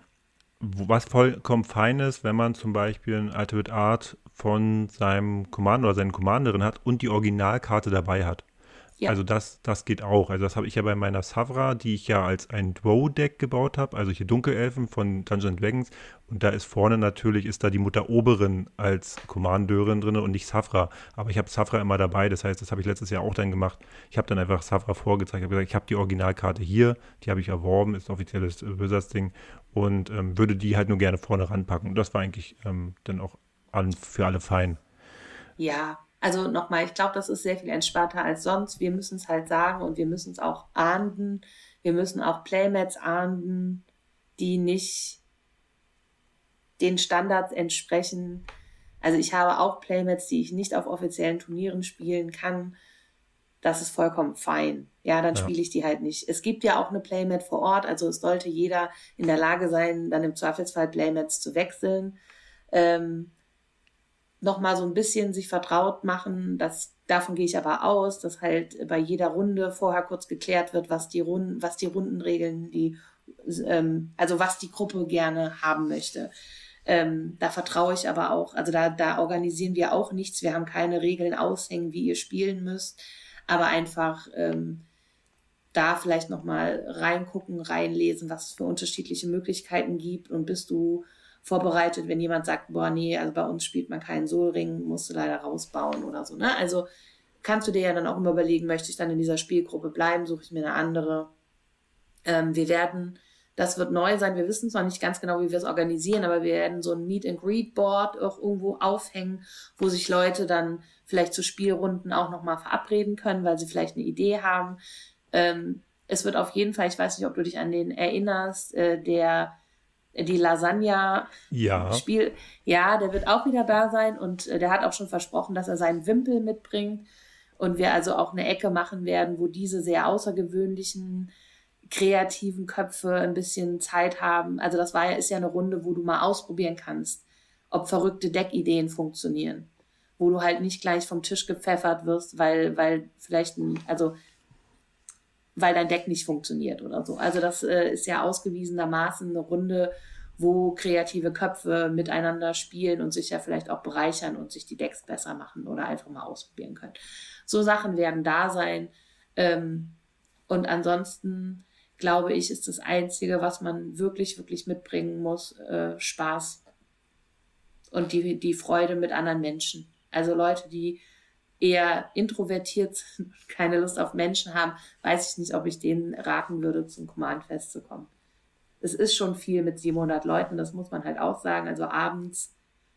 was vollkommen fein ist, wenn man zum Beispiel ein Ultimate Art von seinem Commander oder seinen Commanderin hat und die Originalkarte dabei hat. Ja. Also das, das geht auch. Also das habe ich ja bei meiner Savra, die ich ja als ein Drow-Deck gebaut habe, also hier Dunkelelfen von Dungeons and Dragons. Und da ist vorne natürlich, ist da die Mutter Oberin als Kommandeurin drin und nicht Savra. Aber ich habe Savra immer dabei, das heißt, das habe ich letztes Jahr auch dann gemacht. Ich habe dann einfach Savra vorgezeigt, habe gesagt, ich habe die Originalkarte hier, die habe ich erworben, ist offizielles äh, Wizards-Ding und ähm, würde die halt nur gerne vorne ranpacken. Und das war eigentlich ähm, dann auch an, für alle fein. Ja, also nochmal, ich glaube, das ist sehr viel entspannter als sonst. Wir müssen es halt sagen und wir müssen es auch ahnden. Wir müssen auch Playmats ahnden, die nicht den Standards entsprechen. Also ich habe auch Playmats, die ich nicht auf offiziellen Turnieren spielen kann. Das ist vollkommen fein. Ja, dann ja. spiele ich die halt nicht. Es gibt ja auch eine Playmat vor Ort, also es sollte jeder in der Lage sein, dann im Zweifelsfall Playmats zu wechseln. Ähm, nochmal so ein bisschen sich vertraut machen. Das, davon gehe ich aber aus, dass halt bei jeder Runde vorher kurz geklärt wird, was die Runden, was die Rundenregeln, die, ähm, also was die Gruppe gerne haben möchte. Ähm, da vertraue ich aber auch, also da, da organisieren wir auch nichts. Wir haben keine Regeln aushängen, wie ihr spielen müsst, aber einfach ähm, da vielleicht nochmal reingucken, reinlesen, was es für unterschiedliche Möglichkeiten gibt und bist du vorbereitet, wenn jemand sagt, boah, nee, also bei uns spielt man keinen Soulring, musst du leider rausbauen oder so, ne? Also kannst du dir ja dann auch immer überlegen, möchte ich dann in dieser Spielgruppe bleiben, suche ich mir eine andere. Ähm, wir werden, das wird neu sein, wir wissen zwar nicht ganz genau, wie wir es organisieren, aber wir werden so ein Meet-and-Greet-Board auch irgendwo aufhängen, wo sich Leute dann vielleicht zu Spielrunden auch nochmal verabreden können, weil sie vielleicht eine Idee haben. Ähm, es wird auf jeden Fall, ich weiß nicht, ob du dich an den erinnerst, äh, der die Lasagna-Spiel, ja. ja, der wird auch wieder da sein und äh, der hat auch schon versprochen, dass er seinen Wimpel mitbringt und wir also auch eine Ecke machen werden, wo diese sehr außergewöhnlichen, kreativen Köpfe ein bisschen Zeit haben. Also das war ja, ist ja eine Runde, wo du mal ausprobieren kannst, ob verrückte Deckideen funktionieren, wo du halt nicht gleich vom Tisch gepfeffert wirst, weil, weil vielleicht ein, also weil dein Deck nicht funktioniert oder so. Also das äh, ist ja ausgewiesenermaßen eine Runde, wo kreative Köpfe miteinander spielen und sich ja vielleicht auch bereichern und sich die Decks besser machen oder einfach mal ausprobieren können. So Sachen werden da sein. Ähm, und ansonsten glaube ich, ist das Einzige, was man wirklich, wirklich mitbringen muss, äh, Spaß und die, die Freude mit anderen Menschen. Also Leute, die eher introvertiert sind und keine Lust auf Menschen haben, weiß ich nicht, ob ich denen raten würde, zum Command-Fest zu kommen. Es ist schon viel mit siebenhundert Leuten, das muss man halt auch sagen. Also abends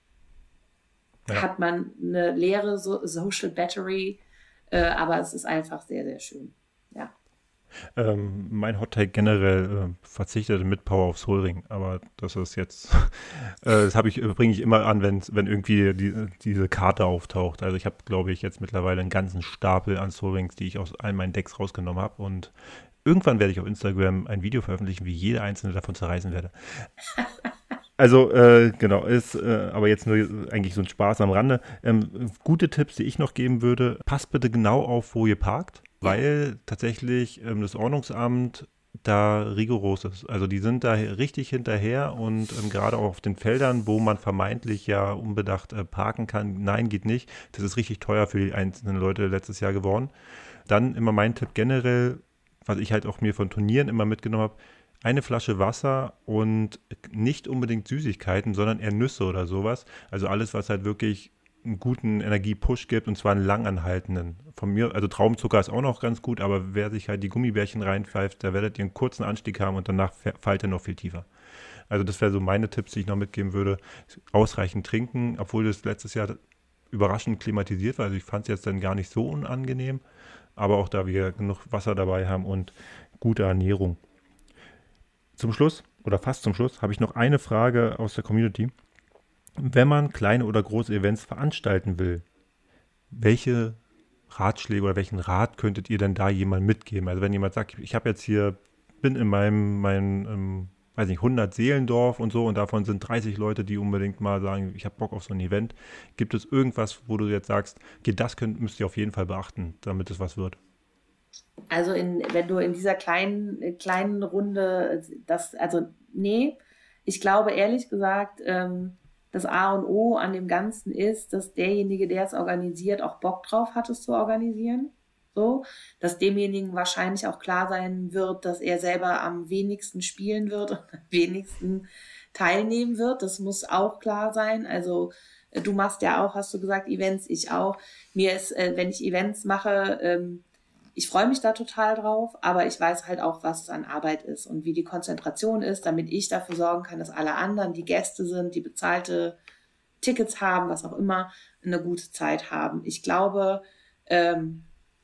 ja. hat man eine leere so- Social Battery, äh, aber es ist einfach sehr, sehr schön. Ja. Ähm, mein Hot-Take generell äh, verzichtet mit Power of Soul Ring, aber das ist jetzt, äh, das habe ich, bringe ich immer an, wenn, wenn irgendwie die, diese Karte auftaucht. Also ich habe, glaube ich, jetzt mittlerweile einen ganzen Stapel an Soul Rings, die ich aus all meinen Decks rausgenommen habe und irgendwann werde ich auf Instagram ein Video veröffentlichen, wie jede einzelne davon zerreißen werde. Also, äh, genau, ist äh, aber jetzt nur eigentlich so ein Spaß am Rande. Ähm, gute Tipps, die ich noch geben würde, passt bitte genau auf, wo ihr parkt, weil tatsächlich ähm, das Ordnungsamt da rigoros ist. Also die sind da richtig hinterher und ähm, gerade auch auf den Feldern, wo man vermeintlich ja unbedacht äh, parken kann, nein, geht nicht. Das ist richtig teuer für die einzelnen Leute letztes Jahr geworden. Dann immer mein Tipp generell, was ich halt auch mir von Turnieren immer mitgenommen habe, eine Flasche Wasser und nicht unbedingt Süßigkeiten, sondern eher Nüsse oder sowas. Also alles, was halt wirklich einen guten Energiepush gibt und zwar einen langanhaltenden. Von mir, also Traubenzucker ist auch noch ganz gut, aber wer sich halt die Gummibärchen reinpfeift, da werdet ihr einen kurzen Anstieg haben und danach fallt er noch viel tiefer. Also das wäre so meine Tipps, die ich noch mitgeben würde. Ausreichend trinken, obwohl das letztes Jahr überraschend klimatisiert war. Also ich fand es jetzt dann gar nicht so unangenehm, aber auch da wir genug Wasser dabei haben und gute Ernährung. Zum Schluss, oder fast zum Schluss, habe ich noch eine Frage aus der Community. Wenn man kleine oder große Events veranstalten will, welche Ratschläge oder welchen Rat könntet ihr denn da jemand mitgeben? Also wenn jemand sagt, ich habe jetzt hier, bin in meinem, meinem ähm, weiß nicht, hundert Seelendorf und so und davon sind dreißig Leute, die unbedingt mal sagen, ich habe Bock auf so ein Event. Gibt es irgendwas, wo du jetzt sagst, okay, das könnt, müsst ihr auf jeden Fall beachten, damit es was wird? Also in, wenn du in dieser kleinen, kleinen Runde, das, also nee, ich glaube ehrlich gesagt, ähm, das A und O an dem Ganzen ist, dass derjenige, der es organisiert, auch Bock drauf hat, es zu organisieren. So, dass demjenigen wahrscheinlich auch klar sein wird, dass er selber am wenigsten spielen wird und am wenigsten teilnehmen wird. Das muss auch klar sein. Also du machst ja auch, hast du gesagt, Events, ich auch. Mir ist, äh, wenn ich Events mache, ähm, ich freue mich da total drauf, aber ich weiß halt auch, was es an Arbeit ist und wie die Konzentration ist, damit ich dafür sorgen kann, dass alle anderen, die Gäste sind, die bezahlte Tickets haben, was auch immer, eine gute Zeit haben. Ich glaube, ähm,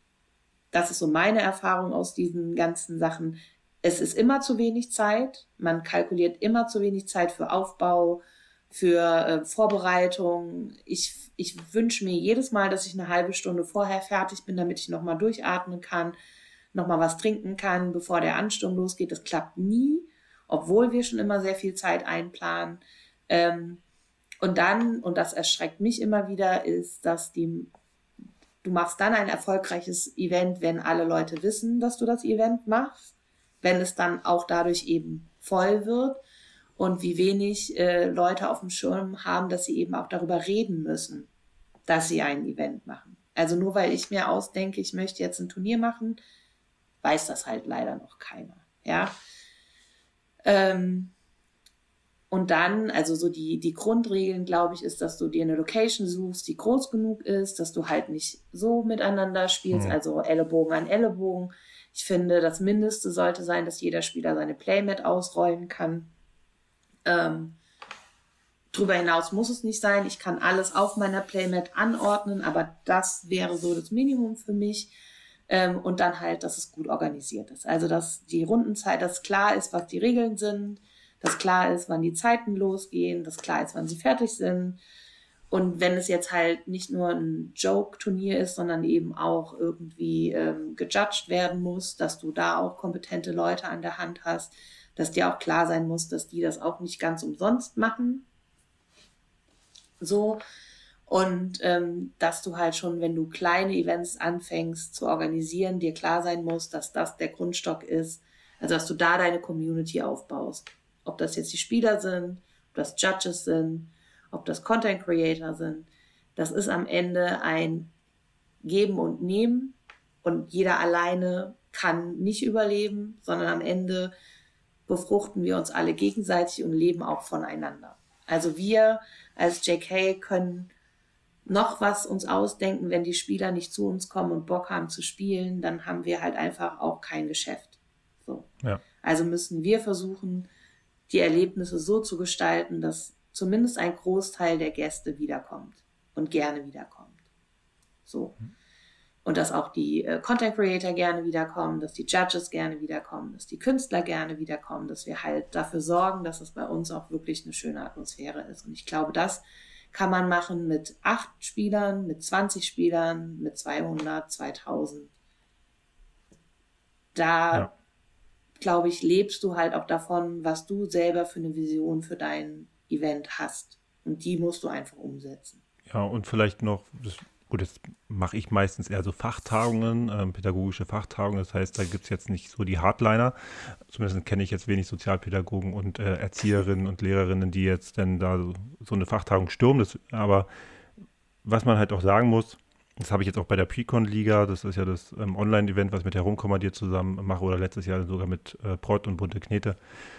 das ist so meine Erfahrung aus diesen ganzen Sachen. Es ist immer zu wenig Zeit. Man kalkuliert immer zu wenig Zeit für Aufbau, für äh, Vorbereitung. Ich, ich wünsche mir jedes Mal, dass ich eine halbe Stunde vorher fertig bin, damit ich nochmal durchatmen kann, nochmal was trinken kann, bevor der Ansturm losgeht. Das klappt nie, obwohl wir schon immer sehr viel Zeit einplanen. Ähm, und dann, und das erschreckt mich immer wieder, ist, dass die Du machst dann ein erfolgreiches Event, wenn alle Leute wissen, dass du das Event machst, wenn es dann auch dadurch eben voll wird und wie wenig äh, Leute auf dem Schirm haben, dass sie eben auch darüber reden müssen, dass sie ein Event machen. Also nur weil ich mir ausdenke, ich möchte jetzt ein Turnier machen, weiß das halt leider noch keiner. Ja. Ähm, Und dann, also so die, die Grundregeln, glaube ich, ist, dass du dir eine Location suchst, die groß genug ist, dass du halt nicht so miteinander spielst, Hm. also Ellenbogen an Ellenbogen. Ich finde, das Mindeste sollte sein, dass jeder Spieler seine Playmat ausrollen kann. Ähm, darüber hinaus muss es nicht sein. Ich kann alles auf meiner Playmat anordnen, aber das wäre so das Minimum für mich. Ähm, und dann halt, dass es gut organisiert ist. Also, dass die Rundenzeit, dass klar ist, was die Regeln sind, dass klar ist, wann die Zeiten losgehen, dass klar ist, wann sie fertig sind. Und wenn es jetzt halt nicht nur ein Joke-Turnier ist, sondern eben auch irgendwie ähm, gejudged werden muss, dass du da auch kompetente Leute an der Hand hast, dass dir auch klar sein muss, dass die das auch nicht ganz umsonst machen. So. Und ähm, dass du halt schon, wenn du kleine Events anfängst zu organisieren, dir klar sein muss, dass das der Grundstock ist, also dass du da deine Community aufbaust. Ob das jetzt die Spieler sind, ob das Judges sind, ob das Content Creator sind. Das ist am Ende ein Geben und Nehmen und jeder alleine kann nicht überleben, sondern am Ende befruchten wir uns alle gegenseitig und leben auch voneinander. Also wir als J K können noch was uns ausdenken, wenn die Spieler nicht zu uns kommen und Bock haben zu spielen, dann haben wir halt einfach auch kein Geschäft. So. Ja. Also müssen wir versuchen, die Erlebnisse so zu gestalten, dass zumindest ein Großteil der Gäste wiederkommt und gerne wiederkommt. So. Und dass auch die äh, Content Creator gerne wiederkommen, dass die Judges gerne wiederkommen, dass die Künstler gerne wiederkommen, dass wir halt dafür sorgen, dass es bei uns auch wirklich eine schöne Atmosphäre ist. Und ich glaube, das kann man machen mit acht Spielern, mit zwanzig Spielern, mit zweihundert, zweitausend. Da, Ja. glaube ich, lebst du halt auch davon, was du selber für eine Vision für dein Event hast. Und die musst du einfach umsetzen. Ja, und vielleicht noch, das, gut, jetzt mache ich meistens eher so Fachtagungen, ähm, pädagogische Fachtagungen. Das heißt, da gibt es jetzt nicht so die Hardliner. Zumindest kenne ich jetzt wenig Sozialpädagogen und äh, Erzieherinnen und Lehrerinnen, die jetzt dann da so, so eine Fachtagung stürmen. Das, aber was man halt auch sagen muss, das habe ich jetzt auch bei der Precon-Liga, das ist ja das ähm, Online-Event, was ich mit der Rumkommandiert zusammen mache oder letztes Jahr sogar mit äh, Prott und Bunte Knete.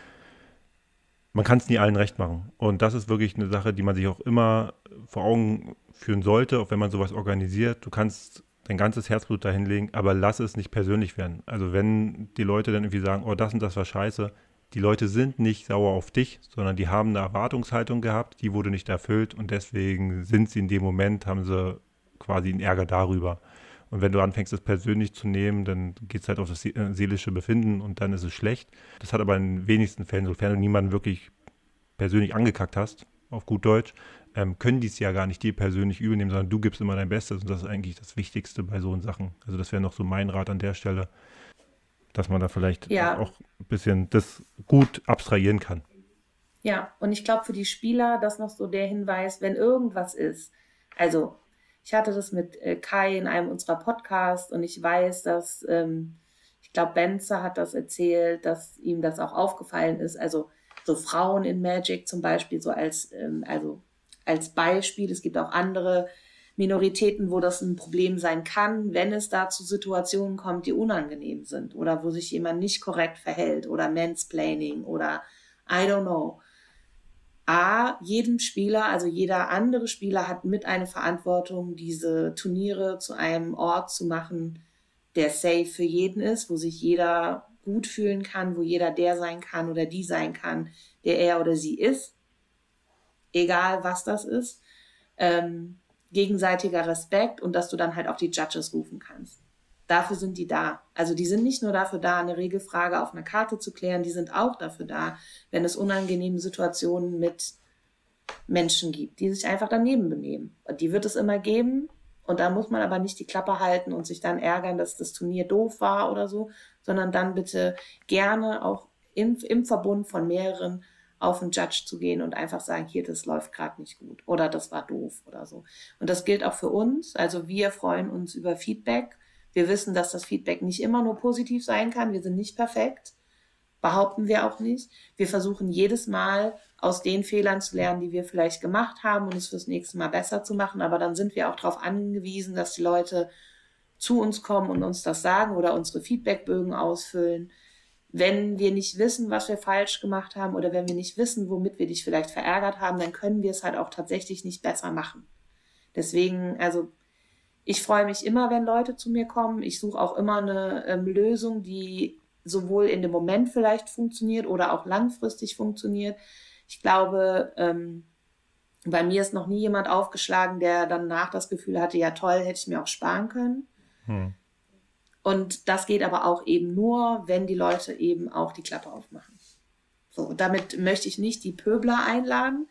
Man kann es nie allen recht machen. Und das ist wirklich eine Sache, die man sich auch immer vor Augen führen sollte, auch wenn man sowas organisiert. Du kannst dein ganzes Herzblut dahin legen, aber lass es nicht persönlich werden. Also wenn die Leute dann irgendwie sagen, oh, das und das war scheiße, die Leute sind nicht sauer auf dich, sondern die haben eine Erwartungshaltung gehabt, die wurde nicht erfüllt und deswegen sind sie in dem Moment, haben sie quasi einen Ärger darüber. Und wenn du anfängst, es persönlich zu nehmen, dann geht es halt auf das seelische Befinden und dann ist es schlecht. Das hat aber in den wenigsten Fällen, sofern du niemanden wirklich persönlich angekackt hast, auf gut Deutsch, ähm, können die es ja gar nicht dir persönlich übernehmen, sondern du gibst immer dein Bestes und das ist eigentlich das Wichtigste bei so Sachen. Also das wäre noch so mein Rat an der Stelle, dass man da vielleicht Ja. auch ein bisschen das gut abstrahieren kann. Ja, und ich glaube für die Spieler, das noch so der Hinweis, wenn irgendwas ist, also ich hatte das mit äh, Kai in einem unserer Podcasts und ich weiß, dass, ähm, ich glaube, Benzer hat das erzählt, dass ihm das auch aufgefallen ist, also so Frauen in Magic zum Beispiel, so als, ähm, also als Beispiel, es gibt auch andere Minoritäten, wo das ein Problem sein kann, wenn es da zu Situationen kommt, die unangenehm sind oder wo sich jemand nicht korrekt verhält oder Mansplaining oder I don't know. A, jedem Spieler, also jeder andere Spieler hat mit eine Verantwortung, diese Turniere zu einem Ort zu machen, der safe für jeden ist, wo sich jeder gut fühlen kann, wo jeder der sein kann oder die sein kann, der er oder sie ist, egal was das ist. Ähm, gegenseitiger Respekt und dass du dann halt auch die Judges rufen kannst. Dafür sind die da. Also die sind nicht nur dafür da, eine Regelfrage auf einer Karte zu klären, die sind auch dafür da, wenn es unangenehme Situationen mit Menschen gibt, die sich einfach daneben benehmen. Und die wird es immer geben und da muss man aber nicht die Klappe halten und sich dann ärgern, dass das Turnier doof war oder so, sondern dann bitte gerne auch im, im Verbund von mehreren auf den Judge zu gehen und einfach sagen, hier, das läuft gerade nicht gut oder das war doof oder so. Und das gilt auch für uns. Also wir freuen uns über Feedback. Wir wissen, dass das Feedback nicht immer nur positiv sein kann. Wir sind nicht perfekt, behaupten wir auch nicht. Wir versuchen jedes Mal aus den Fehlern zu lernen, die wir vielleicht gemacht haben und es fürs nächste Mal besser zu machen. Aber dann sind wir auch darauf angewiesen, dass die Leute zu uns kommen und uns das sagen oder unsere Feedbackbögen ausfüllen. Wenn wir nicht wissen, was wir falsch gemacht haben oder wenn wir nicht wissen, womit wir dich vielleicht verärgert haben, dann können wir es halt auch tatsächlich nicht besser machen. Deswegen, also ich freue mich immer, wenn Leute zu mir kommen. Ich suche auch immer eine ähm, Lösung, die sowohl in dem Moment vielleicht funktioniert oder auch langfristig funktioniert. Ich glaube, ähm, bei mir ist noch nie jemand aufgeschlagen, der danach das Gefühl hatte, ja toll, hätte ich mir auch sparen können. Hm. Und das geht aber auch eben nur, wenn die Leute eben auch die Klappe aufmachen. So, und damit möchte ich nicht die Pöbler einladen,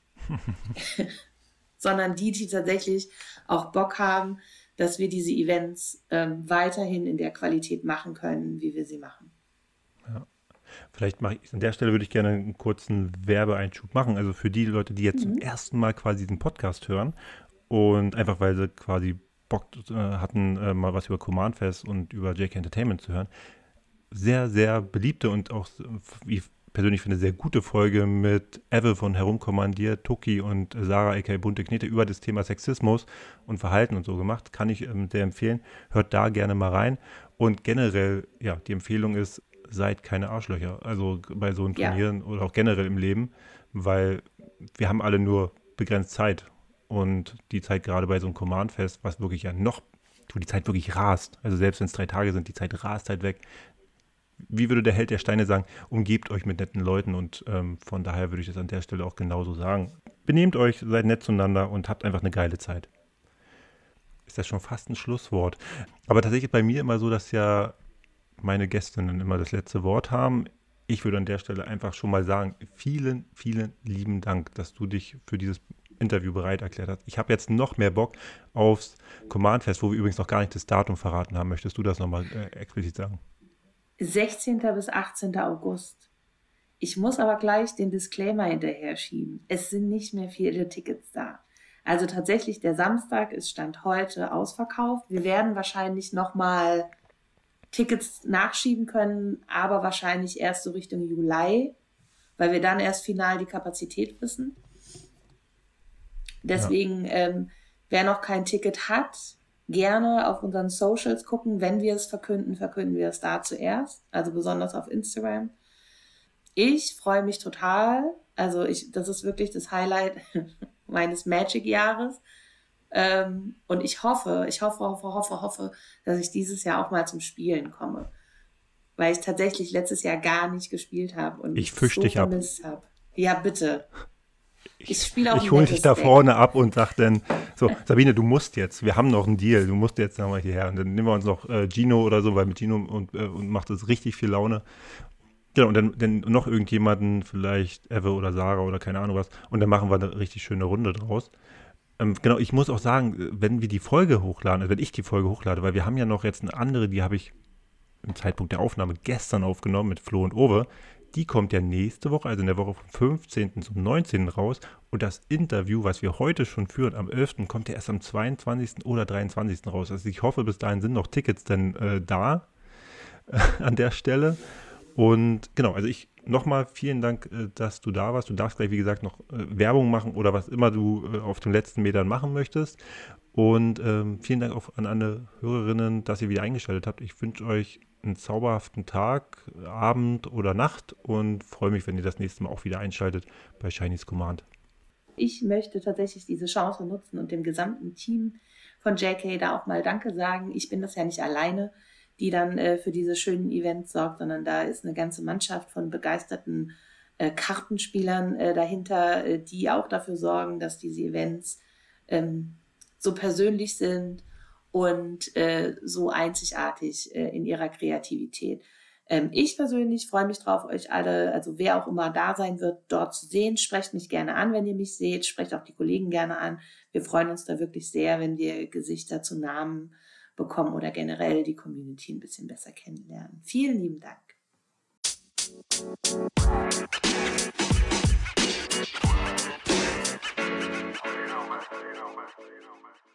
sondern die, die tatsächlich auch Bock haben, dass wir diese Events ähm, weiterhin in der Qualität machen können, wie wir sie machen. Ja. Vielleicht mache ich, an der Stelle würde ich gerne einen kurzen Werbeeinschub machen. Also für die Leute, die jetzt mhm. zum ersten Mal quasi diesen Podcast hören und einfach, weil sie quasi Bock äh, hatten, äh, mal was über Command Fest und über J K Entertainment zu hören. Sehr, sehr beliebte und auch, wie persönlich finde, sehr gute Folge mit Eve von Herumkommandiert, Tuki und Sarah aka Bunte Knete über das Thema Sexismus und Verhalten und so gemacht. Kann ich ähm, sehr empfehlen. Hört da gerne mal rein. Und generell, ja, die Empfehlung ist, seid keine Arschlöcher. Also bei so Ja. Turnieren oder auch generell im Leben, weil wir haben alle nur begrenzt Zeit. Und die Zeit gerade bei so einem Command-Fest, was wirklich ja noch, wo die Zeit wirklich rast. Also selbst wenn es drei Tage sind, die Zeit rast halt weg. Wie würde der Held der Steine sagen, umgebt euch mit netten Leuten und ähm, von daher würde ich das an der Stelle auch genauso sagen. Benehmt euch, seid nett zueinander und habt einfach eine geile Zeit. Ist das schon fast ein Schlusswort. Aber tatsächlich bei mir immer so, dass ja meine Gästinnen immer das letzte Wort haben. Ich würde an der Stelle einfach schon mal sagen, vielen, vielen lieben Dank, dass du dich für dieses Interview bereit erklärt hast. Ich habe jetzt noch mehr Bock aufs Command-Fest, wo wir übrigens noch gar nicht das Datum verraten haben. Möchtest du das nochmal äh, explizit sagen? sechzehnten bis achtzehnten August. Ich muss aber gleich den Disclaimer hinterher schieben. Es sind nicht mehr viele Tickets da. Also tatsächlich, der Samstag ist Stand heute ausverkauft. Wir werden wahrscheinlich nochmal Tickets nachschieben können, aber wahrscheinlich erst so Richtung Juli, weil wir dann erst final die Kapazität wissen. Deswegen, ja. ähm, wer noch kein Ticket hat, gerne auf unseren Socials gucken. Wenn wir es verkünden, verkünden wir es da zuerst. Also besonders auf Instagram. Ich freue mich total. Also ich, das ist wirklich das Highlight meines Magic-Jahres. Ähm, und ich hoffe, ich hoffe, hoffe, hoffe, hoffe, dass ich dieses Jahr auch mal zum Spielen komme. Weil ich tatsächlich letztes Jahr gar nicht gespielt habe und ich fisch so dich ab. habe. Ja, bitte. Ich spiele auch Ich hole dich da Deck. vorne ab und sag dann, so, Sabine, du musst jetzt, wir haben noch einen Deal, du musst jetzt nochmal hierher. Und dann nehmen wir uns noch äh, Gino oder so, weil mit Gino und, äh, und macht das richtig viel Laune. Genau, und dann, dann noch irgendjemanden, vielleicht Eve oder Sarah oder keine Ahnung was. Und dann machen wir eine richtig schöne Runde draus. Ähm, genau, ich muss auch sagen, wenn wir die Folge hochladen, also wenn ich die Folge hochlade, weil wir haben ja noch jetzt eine andere, die habe ich im Zeitpunkt der Aufnahme gestern aufgenommen mit Flo und Owe. Die kommt ja nächste Woche, also in der Woche vom fünfzehnten zum neunzehnten raus. Und das Interview, was wir heute schon führen, am elften kommt ja erst am zweiundzwanzigsten oder dreiundzwanzigsten raus. Also ich hoffe, bis dahin sind noch Tickets denn äh, da äh, an der Stelle. Und genau, also ich nochmal vielen Dank, äh, dass du da warst. Du darfst gleich, wie gesagt, noch äh, Werbung machen oder was immer du äh, auf den letzten Metern machen möchtest. Und ähm, vielen Dank auch an alle Hörerinnen, dass ihr wieder eingeschaltet habt. Ich wünsche euch einen zauberhaften Tag, Abend oder Nacht und freue mich, wenn ihr das nächste Mal auch wieder einschaltet bei Shiny's Command. Ich möchte tatsächlich diese Chance nutzen und dem gesamten Team von J K da auch mal Danke sagen. Ich bin das ja nicht alleine, die dann äh, für diese schönen Events sorgt, sondern da ist eine ganze Mannschaft von begeisterten äh, Kartenspielern äh, dahinter, äh, die auch dafür sorgen, dass diese Events ähm, so persönlich sind und äh, so einzigartig äh, in ihrer Kreativität. Ähm, ich persönlich freue mich drauf, euch alle, also wer auch immer da sein wird, dort zu sehen. Sprecht mich gerne an, wenn ihr mich seht. Sprecht auch die Kollegen gerne an. Wir freuen uns da wirklich sehr, wenn wir Gesichter zu Namen bekommen oder generell die Community ein bisschen besser kennenlernen. Vielen lieben Dank. You know, man. You know, man. You know, man.